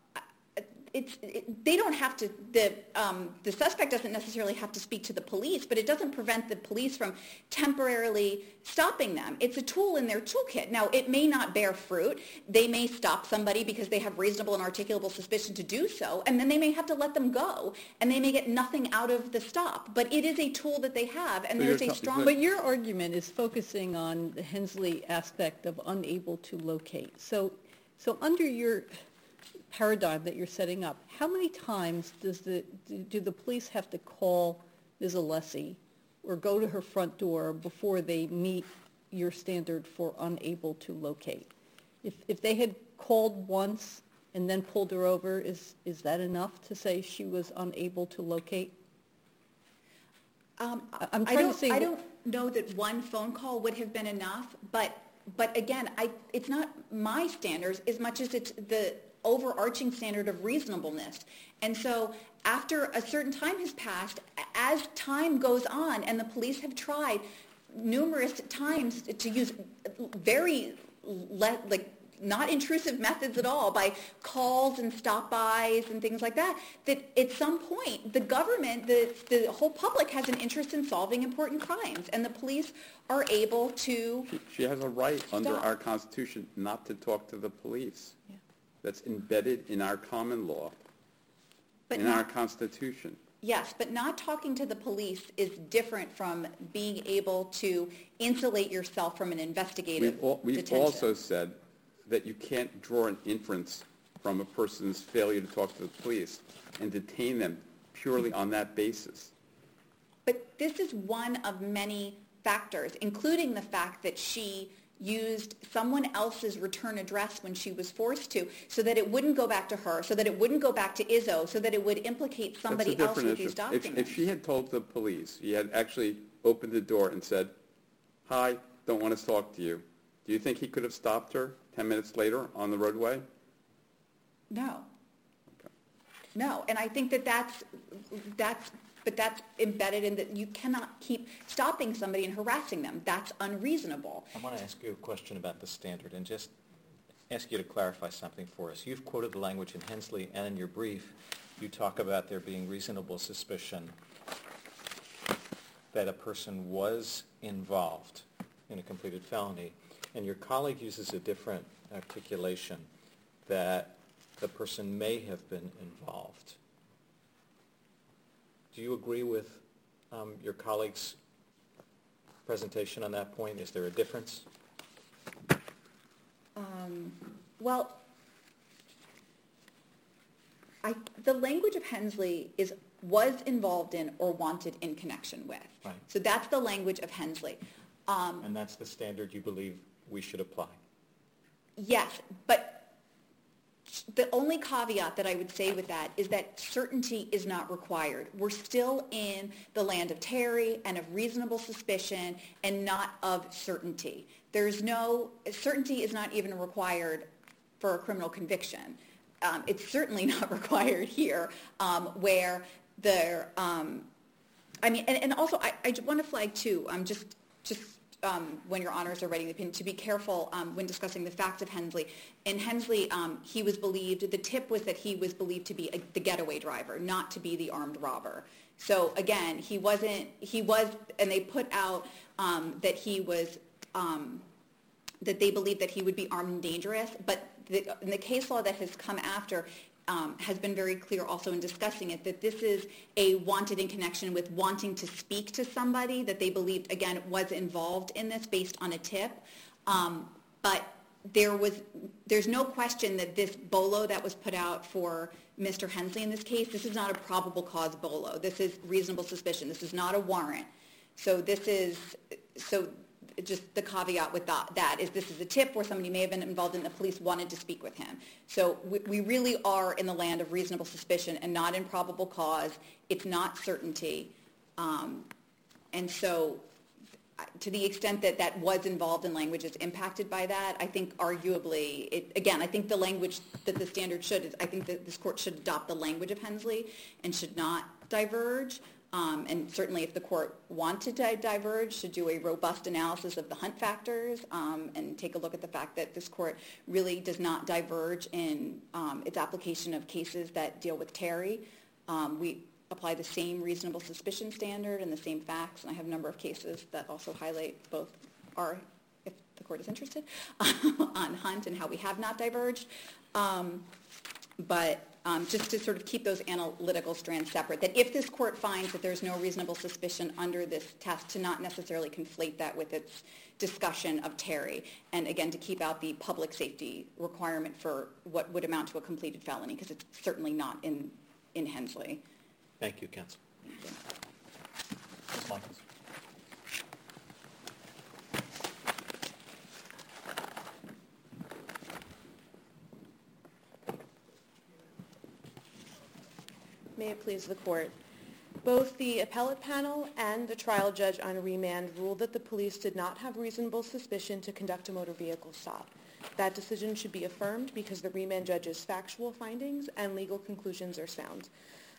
It's, it, they don't have to, the, um, the suspect doesn't necessarily have to speak to the police, but it doesn't prevent the police from temporarily stopping them. It's a tool in their toolkit. Now, it may not bear fruit. They may stop somebody because they have reasonable and articulable suspicion to do so, and then they may have to let them go, and they may get nothing out of the stop. But it is a tool that they have, and So there's you're a t- strong... But your argument is focusing on the Hensley aspect of unable to locate. So, so under your paradigm that you're setting up, how many times does the do, do the police have to call Miz Alessi or go to her front door before they meet your standard for unable to locate? If if they had called once and then pulled her over, is is that enough to say she was unable to locate? Um, I'm I trying don't, to say I what- don't know that one phone call would have been enough, but but again, I, it's not my standards as much as it's the overarching standard of reasonableness. And so after a certain time has passed, as time goes on, and the police have tried numerous times to use very le- like not intrusive methods at all, by calls and stop-bys and things like that, that at some point the government, the, the whole public has an interest in solving important crimes, and the police are able to She, she has a right under stop. our Constitution not to talk to the police. Yeah. That's embedded in our common law, But in not- our Constitution. Yes, but not talking to the police is different from being able to insulate yourself from an investigative We've, al- we've detention. also said that you can't draw an inference from a person's failure to talk to the police and detain them purely on that basis. But this is one of many factors, including the fact that she used someone else's return address when she was forced to, so that it wouldn't go back to her, so that it wouldn't go back to Izzo, so that it would implicate somebody That's a else different with issue. these documents. If, if she had told the police, she had actually opened the door and said, "Hi, don't want to talk to you," do you think he could have stopped her ten minutes later on the roadway? No. Okay. No, and I think that that's, that's, but that's embedded in that you cannot keep stopping somebody and harassing them. That's unreasonable. I want to ask you a question about the standard and just ask you to clarify something for us. You've quoted the language in Hensley, and in your brief, you talk about there being reasonable suspicion that a person was involved in a completed felony, and your colleague uses a different articulation, that the person may have been involved. Do you agree with um, your colleague's presentation on that point? Is there a difference? Um, well, I, the language of Hensley is was involved in or wanted in connection with. Right. So that's the language of Hensley. Um, And that's the standard you believe we should apply? Yes, but the only caveat that I would say with that is that certainty is not required. We're still in the land of Terry and of reasonable suspicion and not of certainty. There's no, certainty is not even required for a criminal conviction. Um, it's certainly not required here, um, where there, um, I mean, and, and also I, I want to flag too, um, just, just um, when your honors are writing the opinion, to be careful um, when discussing the facts of Hensley. In Hensley, um, he was believed, the tip was that he was believed to be a, the getaway driver, not to be the armed robber. So again, he wasn't, he was, and they put out um, that he was, um, that they believed that he would be armed and dangerous, but the, in the case law that has come after um, has been very clear also in discussing it, that this is a wanted in connection with wanting to speak to somebody that they believed, again, was involved in this based on a tip. Um, but there was, there's no question that this bolo that was put out for Mister Hensley in this case, this is not a probable cause bolo. This is reasonable suspicion. This is not a warrant. So this is, so just the caveat with that, that is this is a tip where somebody may have been involved and the police wanted to speak with him. So we, we really are in the land of reasonable suspicion and not in probable cause. It's not certainty. Um, and so to the extent that that was involved in language is impacted by that, I think arguably, it, again, I think the language that the standard should, I think that this court should adopt the language of Hensley and should not diverge. Um, and certainly if the court wanted to diverge, should do a robust analysis of the Hunt factors um, and take a look at the fact that this court really does not diverge in um, its application of cases that deal with Terry. Um, we apply the same reasonable suspicion standard and the same facts, and I have a number of cases that also highlight both our, if the court is interested, on Hunt and how we have not diverged. Um, but um, just to sort of keep those analytical strands separate, that if this court finds that there's no reasonable suspicion under this test, to not necessarily conflate that with its discussion of Terry, and again, to keep out the public safety requirement for what would amount to a completed felony, because it's certainly not in, in Hensley. Thank you, counsel. Thank you. Miz Michaels. May it please the court. Both the appellate panel and the trial judge on remand ruled that the police did not have reasonable suspicion to conduct a motor vehicle stop. That decision should be affirmed because the remand judge's factual findings and legal conclusions are sound.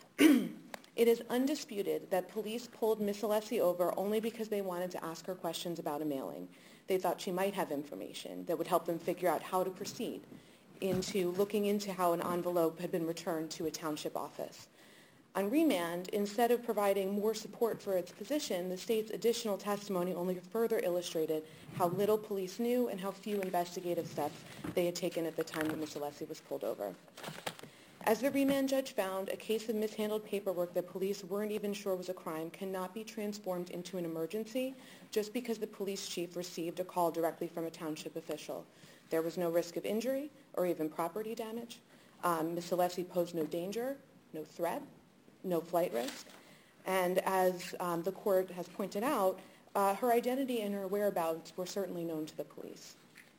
It is undisputed that police pulled Miss Alessi over only because they wanted to ask her questions about a mailing. They thought she might have information that would help them figure out how to proceed into looking into how an envelope had been returned to a township office. On remand, instead of providing more support for its position, the state's additional testimony only further illustrated how little police knew and how few investigative steps they had taken at the time that Miss Alessi was pulled over. As the remand judge found, a case of mishandled paperwork that police weren't even sure was a crime cannot be transformed into an emergency just because the police chief received a call directly from a township official. There was no risk of injury or even property damage. Um, Miss Alessi posed no danger, no threat, no flight risk. And as um, the court has pointed out, uh, her identity and her whereabouts were certainly known to the police.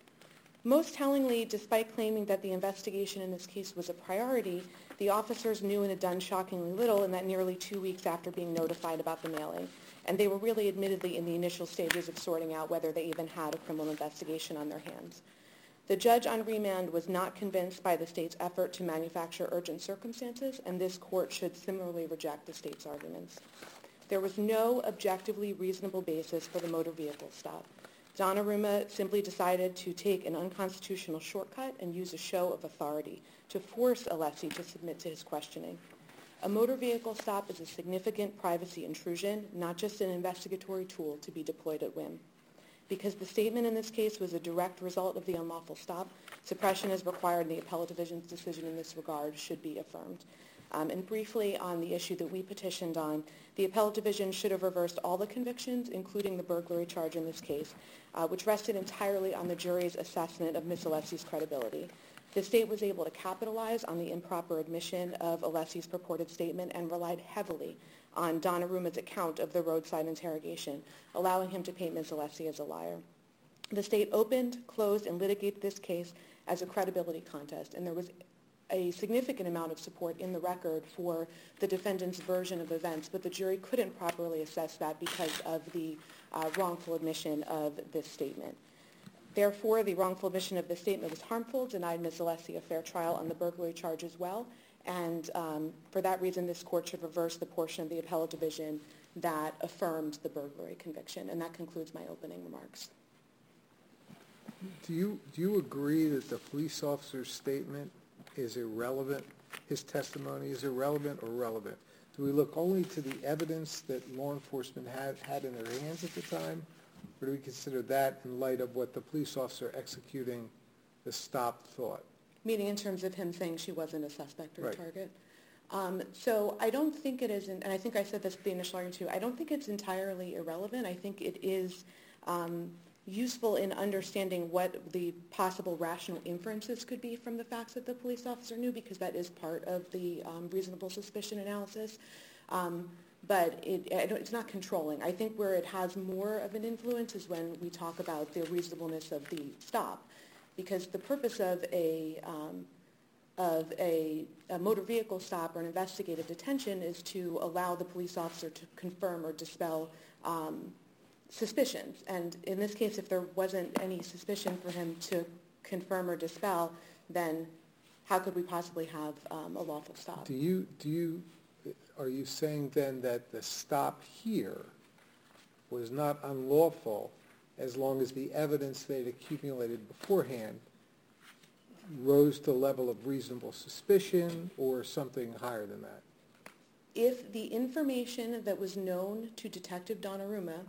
Most tellingly, despite claiming that the investigation in this case was a priority, the officers knew and had done shockingly little in that nearly two weeks after being notified about the mailing. And they were really admittedly in the initial stages of sorting out whether they even had a criminal investigation on their hands. The judge on remand was not convinced by the state's effort to manufacture urgent circumstances, and this court should similarly reject the state's arguments. There was no objectively reasonable basis for the motor vehicle stop. Donnarumma simply decided to take an unconstitutional shortcut and use a show of authority to force Alessi to submit to his questioning. A motor vehicle stop is a significant privacy intrusion, not just an investigatory tool to be deployed at whim. Because the statement in this case was a direct result of the unlawful stop, suppression is required and the appellate division's decision in this regard should be affirmed. Um, and briefly on the issue that we petitioned on, the appellate division should have reversed all the convictions, including the burglary charge in this case, uh, which rested entirely on the jury's assessment of Miss Alessi's credibility. The state was able to capitalize on the improper admission of Alessi's purported statement and relied heavily on Donnarumma's account of the roadside interrogation, allowing him to paint Miss Alessi as a liar. The state opened, closed, and litigated this case as a credibility contest, and there was a significant amount of support in the record for the defendant's version of events, but the jury couldn't properly assess that because of the uh, wrongful admission of this statement. Therefore, the wrongful admission of this statement was harmful, denied Miss Alessi a fair trial on the burglary charge as well, and um, for that reason, this court should reverse the portion of the appellate division that affirmed the burglary conviction, and that concludes my opening remarks. Do you, do you agree that the police officer's statement is irrelevant, his testimony is irrelevant or relevant? Do we look only to the evidence that law enforcement had, had in their hands at the time, or do we consider that in light of what the police officer executing the stop thought? Meaning in terms of him saying she wasn't a suspect or Right. a target? Um, so I don't think it is, and I think I said this at the initial argument too, I don't think it's entirely irrelevant. I think it is um, useful in understanding what the possible rational inferences could be from the facts that the police officer knew, because that is part of the um, reasonable suspicion analysis. Um, but it, it's not controlling. I think where it has more of an influence is when we talk about the reasonableness of the stop, because the purpose of a um, of a, a motor vehicle stop or an investigative detention is to allow the police officer to confirm or dispel um, suspicions. And in this case, if there wasn't any suspicion for him to confirm or dispel, then how could we possibly have um, a lawful stop? Do you, do you, are you saying then that the stop here was not unlawful as long as the evidence they'd accumulated beforehand rose to the level of reasonable suspicion or something higher than that? If the information that was known to Detective Donnarumma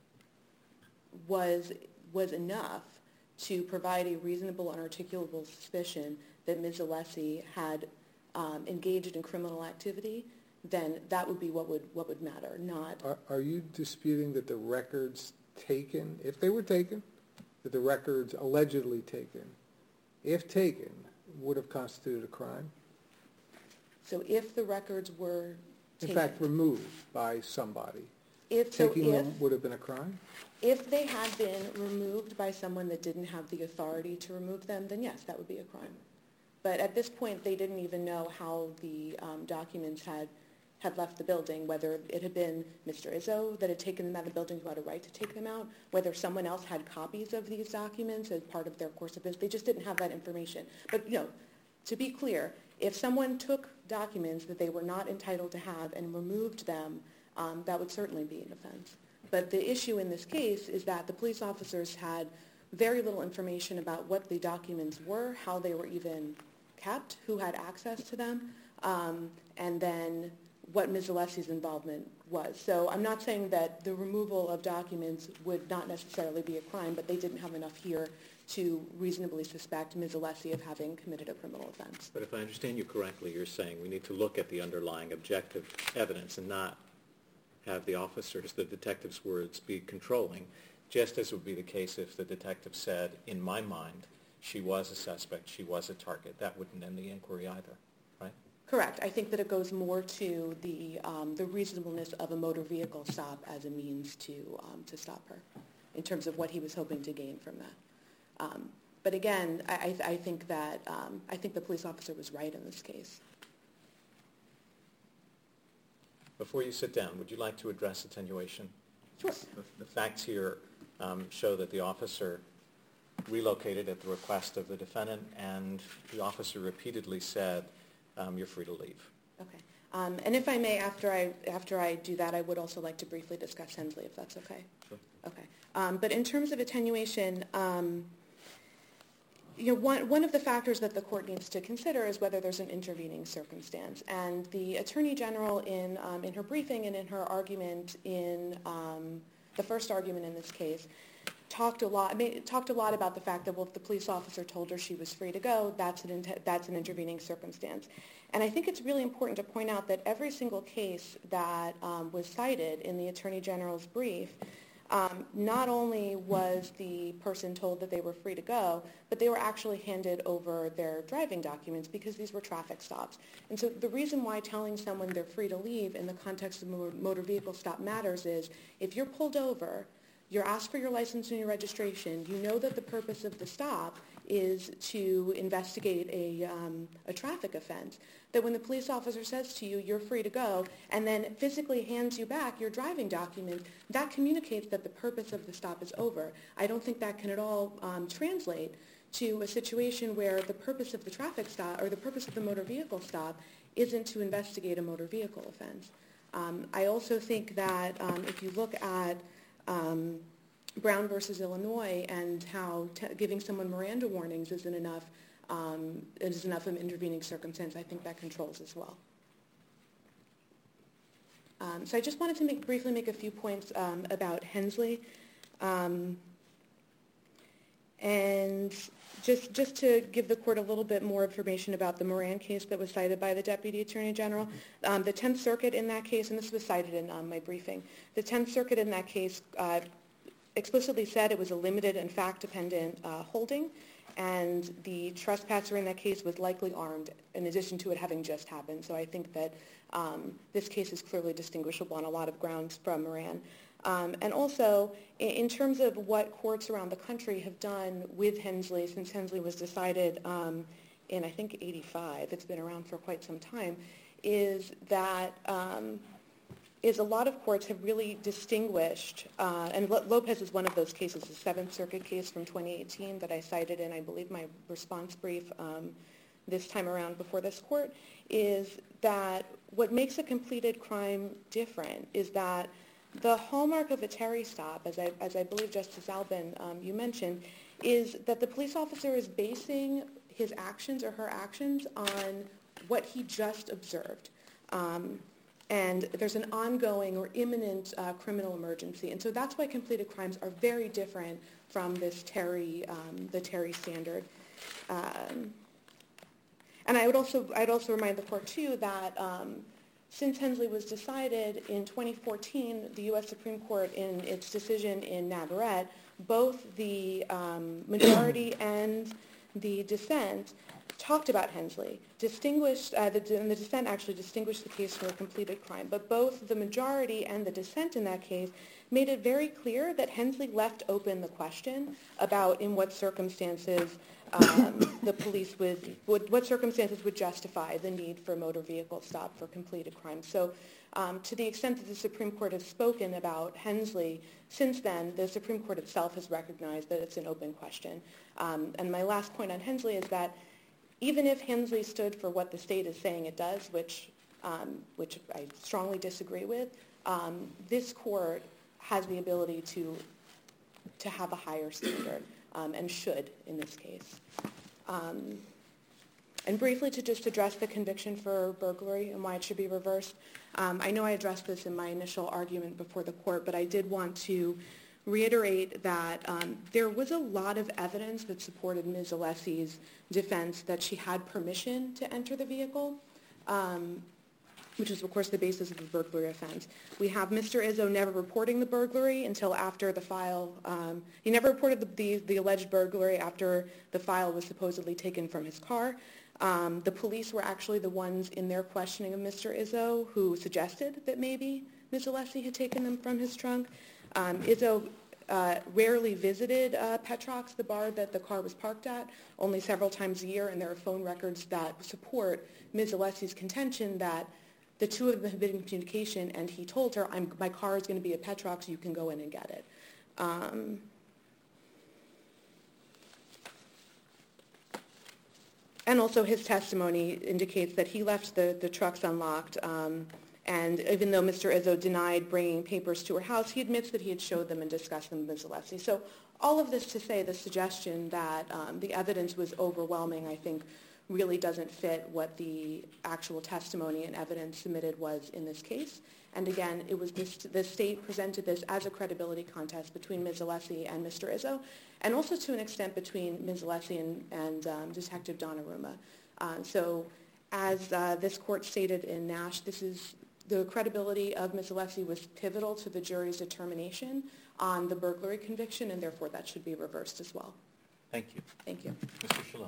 was was enough to provide a reasonable and articulable suspicion that Miz Alessi had um, engaged in criminal activity, then that would be what would what would matter, not... Are, are you disputing that the records taken, if they were taken, that the records allegedly taken, if taken, would have constituted a crime? So if the records were In taken... fact, removed by somebody, if, so taking if, them would have been a crime? If they had been removed by someone that didn't have the authority to remove them, then yes, that would be a crime. But at this point, they didn't even know how the um, documents had had left the building, whether it had been Mister Izzo that had taken them out of the building who had a right to take them out, whether someone else had copies of these documents as part of their course of business. They just didn't have that information. But, you know, to be clear, if someone took documents that they were not entitled to have and removed them, um, that would certainly be an offense. But the issue in this case is that the police officers had very little information about what the documents were, how they were even kept, who had access to them, um, and then what Miz Alessi's involvement was. So I'm not saying that the removal of documents would not necessarily be a crime, but they didn't have enough here to reasonably suspect Miz Alessi of having committed a criminal offense. But if I understand you correctly, you're saying we need to look at the underlying objective evidence and not have the officers, the detectives' words, be controlling, just as would be the case if the detective said, in my mind, she was a suspect, she was a target. That wouldn't end the inquiry either, right? Correct. I think that it goes more to the um, the reasonableness of a motor vehicle stop as a means to um, to stop her, in terms of what he was hoping to gain from that. Um, but again, I, I think that um, I think the police officer was right in this case. Before you sit down, would you like to address attenuation? Sure. The, the facts here um, show that the officer relocated at the request of the defendant, and the officer repeatedly said, um, you're free to leave. Okay. Um, and if I may, after I after I do that, I would also like to briefly discuss Hensley, if that's okay. Sure. Okay. Um, but in terms of attenuation, um, you know, one, one of the factors that the court needs to consider is whether there's an intervening circumstance. And the Attorney General, in um, in her briefing and in her argument in um, the first argument in this case, talked a lot made, talked a lot about the fact that, well, if the police officer told her she was free to go, that's an inter- that's an intervening circumstance. And I think it's really important to point out that every single case that um, was cited in the Attorney General's brief, um, not only was the person told that they were free to go, but they were actually handed over their driving documents because these were traffic stops. And so the reason why telling someone they're free to leave in the context of a motor vehicle stop matters is if you're pulled over, you're asked for your license and your registration, you know that the purpose of the stop is to investigate a, um, a traffic offense, that when the police officer says to you, you're free to go, and then physically hands you back your driving documents, that communicates that the purpose of the stop is over. I don't think that can at all um, translate to a situation where the purpose of the traffic stop, or the purpose of the motor vehicle stop, isn't to investigate a motor vehicle offense. Um, I also think that um, if you look at um, Brown versus Illinois and how t- giving someone Miranda warnings isn't enough, um, is enough of an intervening circumstance, I think that controls as well. Um, so I just wanted to make, briefly make a few points um, about Hensley. Um, and just just to give the court a little bit more information about the Moran case that was cited by the Deputy Attorney General. Um, the Tenth Circuit in that case, and this was cited in um, my briefing, the Tenth Circuit in that case uh, explicitly said it was a limited and fact-dependent uh, holding, and the trespasser in that case was likely armed, in addition to it having just happened. So I think that um, this case is clearly distinguishable on a lot of grounds from Moran. Um, and also, in, in terms of what courts around the country have done with Hensley, since Hensley was decided um, in, I think, eighty-five, it's been around for quite some time, is that um, is a lot of courts have really distinguished, uh, and Lopez is one of those cases, the Seventh Circuit case from twenty eighteen that I cited in, I believe, my response brief um, this time around before this court, is that what makes a completed crime different is that the hallmark of a Terry stop, as I, as I believe Justice Albin, um, you mentioned, is that the police officer is basing his actions or her actions on what he just observed. Um, and there's an ongoing or imminent uh, criminal emergency. And so that's why completed crimes are very different from this Terry, um, the Terry standard. Um, and I would also, I'd also remind the court, too, that um, since Hensley was decided in twenty fourteen, the U S Supreme Court, in its decision in Navarrete, both the um, majority and the dissent talked about Hensley, distinguished, uh, the, and the dissent actually distinguished the case from a completed crime, but both the majority and the dissent in that case made it very clear that Hensley left open the question about in what circumstances um, the police would, would, what circumstances would justify the need for a motor vehicle stop for completed crimes. So um, to the extent that the Supreme Court has spoken about Hensley, since then, the Supreme Court itself has recognized that it's an open question. Um, and my last point on Hensley is that even if Hensley stood for what the state is saying it does, which, um, which I strongly disagree with, um, this court has the ability to, to have a higher standard. Um, and should in this case. Um, and briefly to just address the conviction for burglary and why it should be reversed. Um, I know I addressed this in my initial argument before the court, but I did want to reiterate that um, there was a lot of evidence that supported Miz Alessi's defense that she had permission to enter the vehicle. Um, which is, of course, the basis of the burglary offense. We have Mister Izzo never reporting the burglary until after the file. Um, he never reported the, the, the alleged burglary after the file was supposedly taken from his car. Um, the police were actually the ones in their questioning of Mister Izzo who suggested that maybe Miz Alessi had taken them from his trunk. Um, Izzo uh, rarely visited uh, Petrox, the bar that the car was parked at, only several times a year, and there are phone records that support Miz Alessi's contention that the two of them had been in communication, and he told her, I'm, my car is going to be at Petrox, you can go in and get it. Um, and also his testimony indicates that he left the, the trucks unlocked, um, and even though Mister Izzo denied bringing papers to her house, he admits that he had showed them and discussed them with Miz Alessi. So all of this to say the suggestion that um, the evidence was overwhelming, I think, really doesn't fit what the actual testimony and evidence submitted was in this case. And again, it was this, the state presented this as a credibility contest between Miz Alessi and Mister Izzo, and also to an extent between Miz Alessi and, and um, Detective Donnarumma. Uh, so as uh, this court stated in Nash, this is the credibility of Miz Alessi was pivotal to the jury's determination on the burglary conviction, and therefore that should be reversed as well. Thank you. Thank you. Mister Shalom.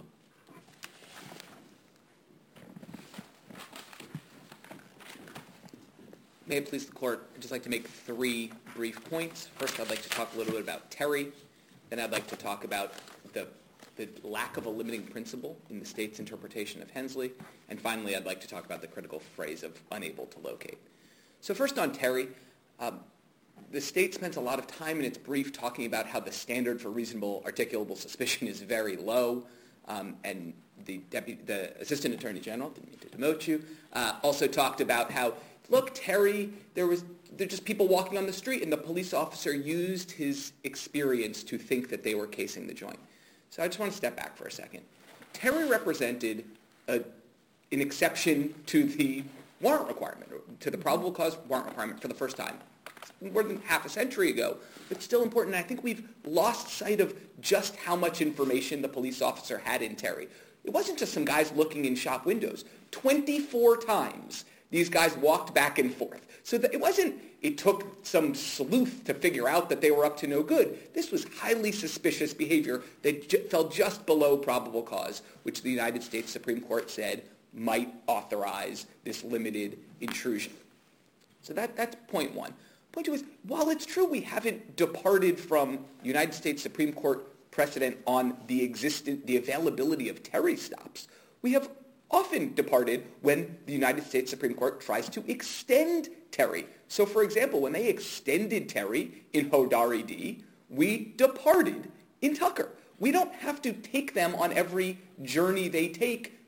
May it please the Court, I'd just like to make three brief points. First, I'd like to talk a little bit about Terry. Then I'd like to talk about the, the lack of a limiting principle in the state's interpretation of Hensley. And finally, I'd like to talk about the critical phrase of unable to locate. So first on Terry, um, the state spends a lot of time in its brief talking about how the standard for reasonable articulable suspicion is very low. Um, and the, deputy, the Assistant Attorney General, didn't mean to demote you, uh, also talked about how look, Terry, there was there just people walking on the street, and the police officer used his experience to think that they were casing the joint. So I just want to step back for a second. Terry represented a, an exception to the warrant requirement, to the probable cause warrant requirement for the first time, more than half a century ago, but still important. And I think we've lost sight of just how much information the police officer had in Terry. It wasn't just some guys looking in shop windows. twenty-four times these guys walked back and forth. So that it wasn't, it took some sleuth to figure out that they were up to no good. This was highly suspicious behavior that j- fell just below probable cause, which the United States Supreme Court said might authorize this limited intrusion. So that, that's point one. Point two is, while it's true we haven't departed from United States Supreme Court precedent on the existent, the availability of Terry stops, we have often departed when the United States Supreme Court tries to extend Terry. So, for example, when they extended Terry in Hodari D, we departed in Tucker. We don't have to take them on every journey they take,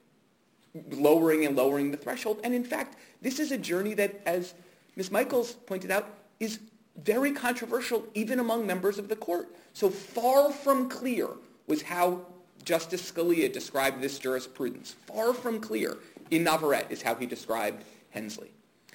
lowering and lowering the threshold. And in fact, this is a journey that, as Miz Michaels pointed out, is very controversial even among members of the court. So far from clear was how Justice Scalia described this jurisprudence. Far from clear in Navarrete is how he described Hensley.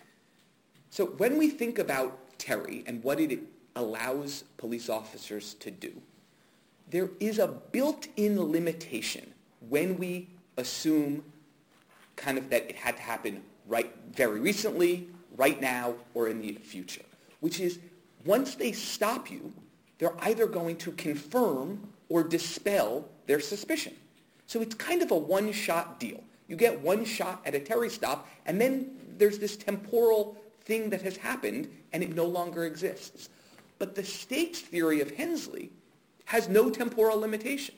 So when we think about Terry and what it allows police officers to do, there is a built-in limitation when we assume kind of that it had to happen right very recently, right now, or in the future, which is once they stop you, they're either going to confirm or dispel their suspicion. So it's kind of a one-shot deal. You get one shot at a Terry stop, and then there's this temporal thing that has happened, and it no longer exists. But the state's theory of Hensley has no temporal limitation.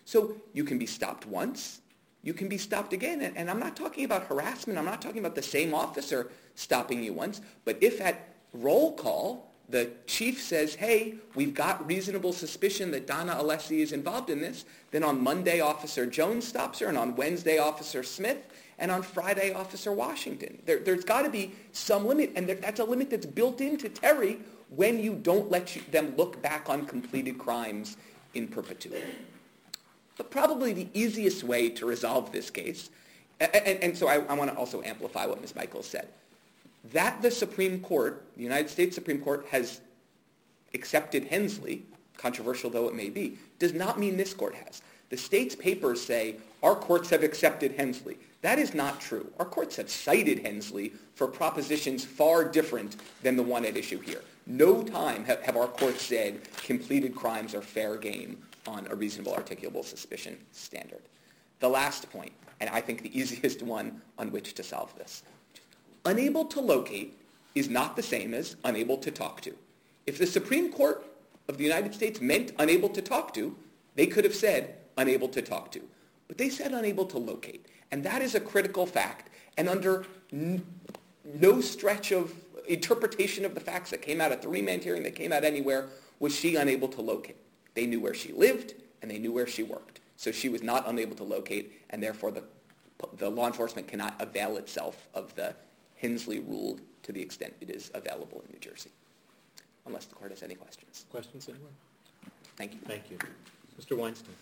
So you can be stopped once, you can be stopped again, and, and I'm not talking about harassment, I'm not talking about the same officer stopping you once, but if at roll call the chief says, hey, we've got reasonable suspicion that Donna Alessi is involved in this, then on Monday Officer Jones stops her, and on Wednesday Officer Smith, and on Friday Officer Washington. There, there's got to be some limit, and there, that's a limit that's built into Terry when you don't let you, them look back on completed crimes in perpetuity. But probably the easiest way to resolve this case, and, and, and so I, I want to also amplify what Miz Michaels said, that the Supreme Court, the United States Supreme Court, has accepted Hensley, controversial though it may be, does not mean this court has. The state's papers say, our courts have accepted Hensley. That is not true. Our courts have cited Hensley for propositions far different than the one at issue here. No time have, have our courts said completed crimes are fair game on a reasonable articulable suspicion standard. The last point, and I think the easiest one on which to solve this. Unable to locate is not the same as unable to talk to. If the Supreme Court of the United States meant unable to talk to, they could have said unable to talk to. But they said unable to locate. And that is a critical fact. And under n- no stretch of interpretation of the facts that came out at the remand hearing, that came out anywhere, was she unable to locate. They knew where she lived, and they knew where she worked. So she was not unable to locate, and therefore the, the law enforcement cannot avail itself of the Hensley rule to the extent it is available in New Jersey. Unless the court has any questions. Questions anyone? Thank you. Thank you. Mister Weinstein.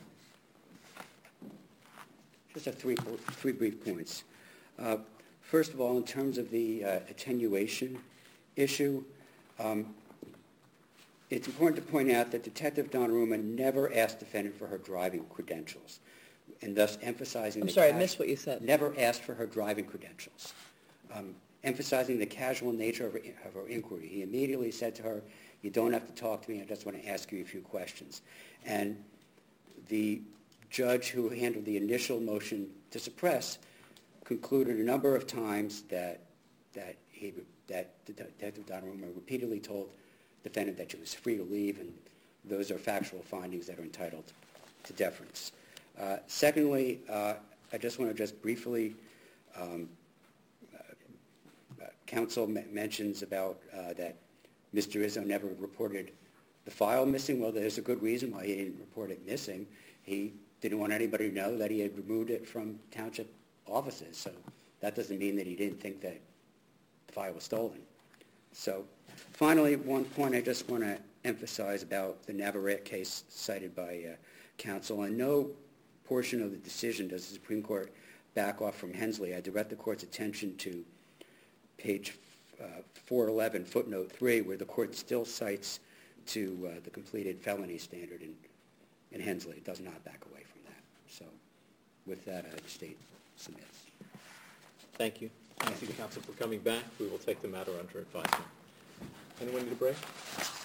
Just have three, three brief points. Uh, first of all, in terms of the uh, attenuation issue, um, it's important to point out that Detective Donnarumma never asked the defendant for her driving credentials, and thus emphasizing I'm the sorry, I cas- missed what you said. Never asked for her driving credentials. Um, emphasizing the casual nature of her, of her inquiry. He immediately said to her, you don't have to talk to me, I just want to ask you a few questions. And the judge who handled the initial motion to suppress concluded a number of times that that he that Detective Donnarumma repeatedly told the defendant that she was free to leave, and those are factual findings that are entitled to deference. Uh, secondly, uh, I just want to just briefly, um, uh, counsel m- mentions about uh, that Mister Izzo never reported the file missing. Well, there's a good reason why he didn't report it missing. He didn't want anybody to know that he had removed it from township offices. So that doesn't mean that he didn't think that the file was stolen. So finally, one point I just want to emphasize about the Navarrete case cited by uh, counsel. In no portion of the decision does the Supreme Court back off from Hensley. I direct the court's attention to page uh, four eleven, footnote three, where the court still cites to uh, the completed felony standard in, in Hensley. It does not back away from that. So with that, I state submits. Thank you. Thank you, counsel, for coming back. We will take the matter under advisement. Anyone need a break?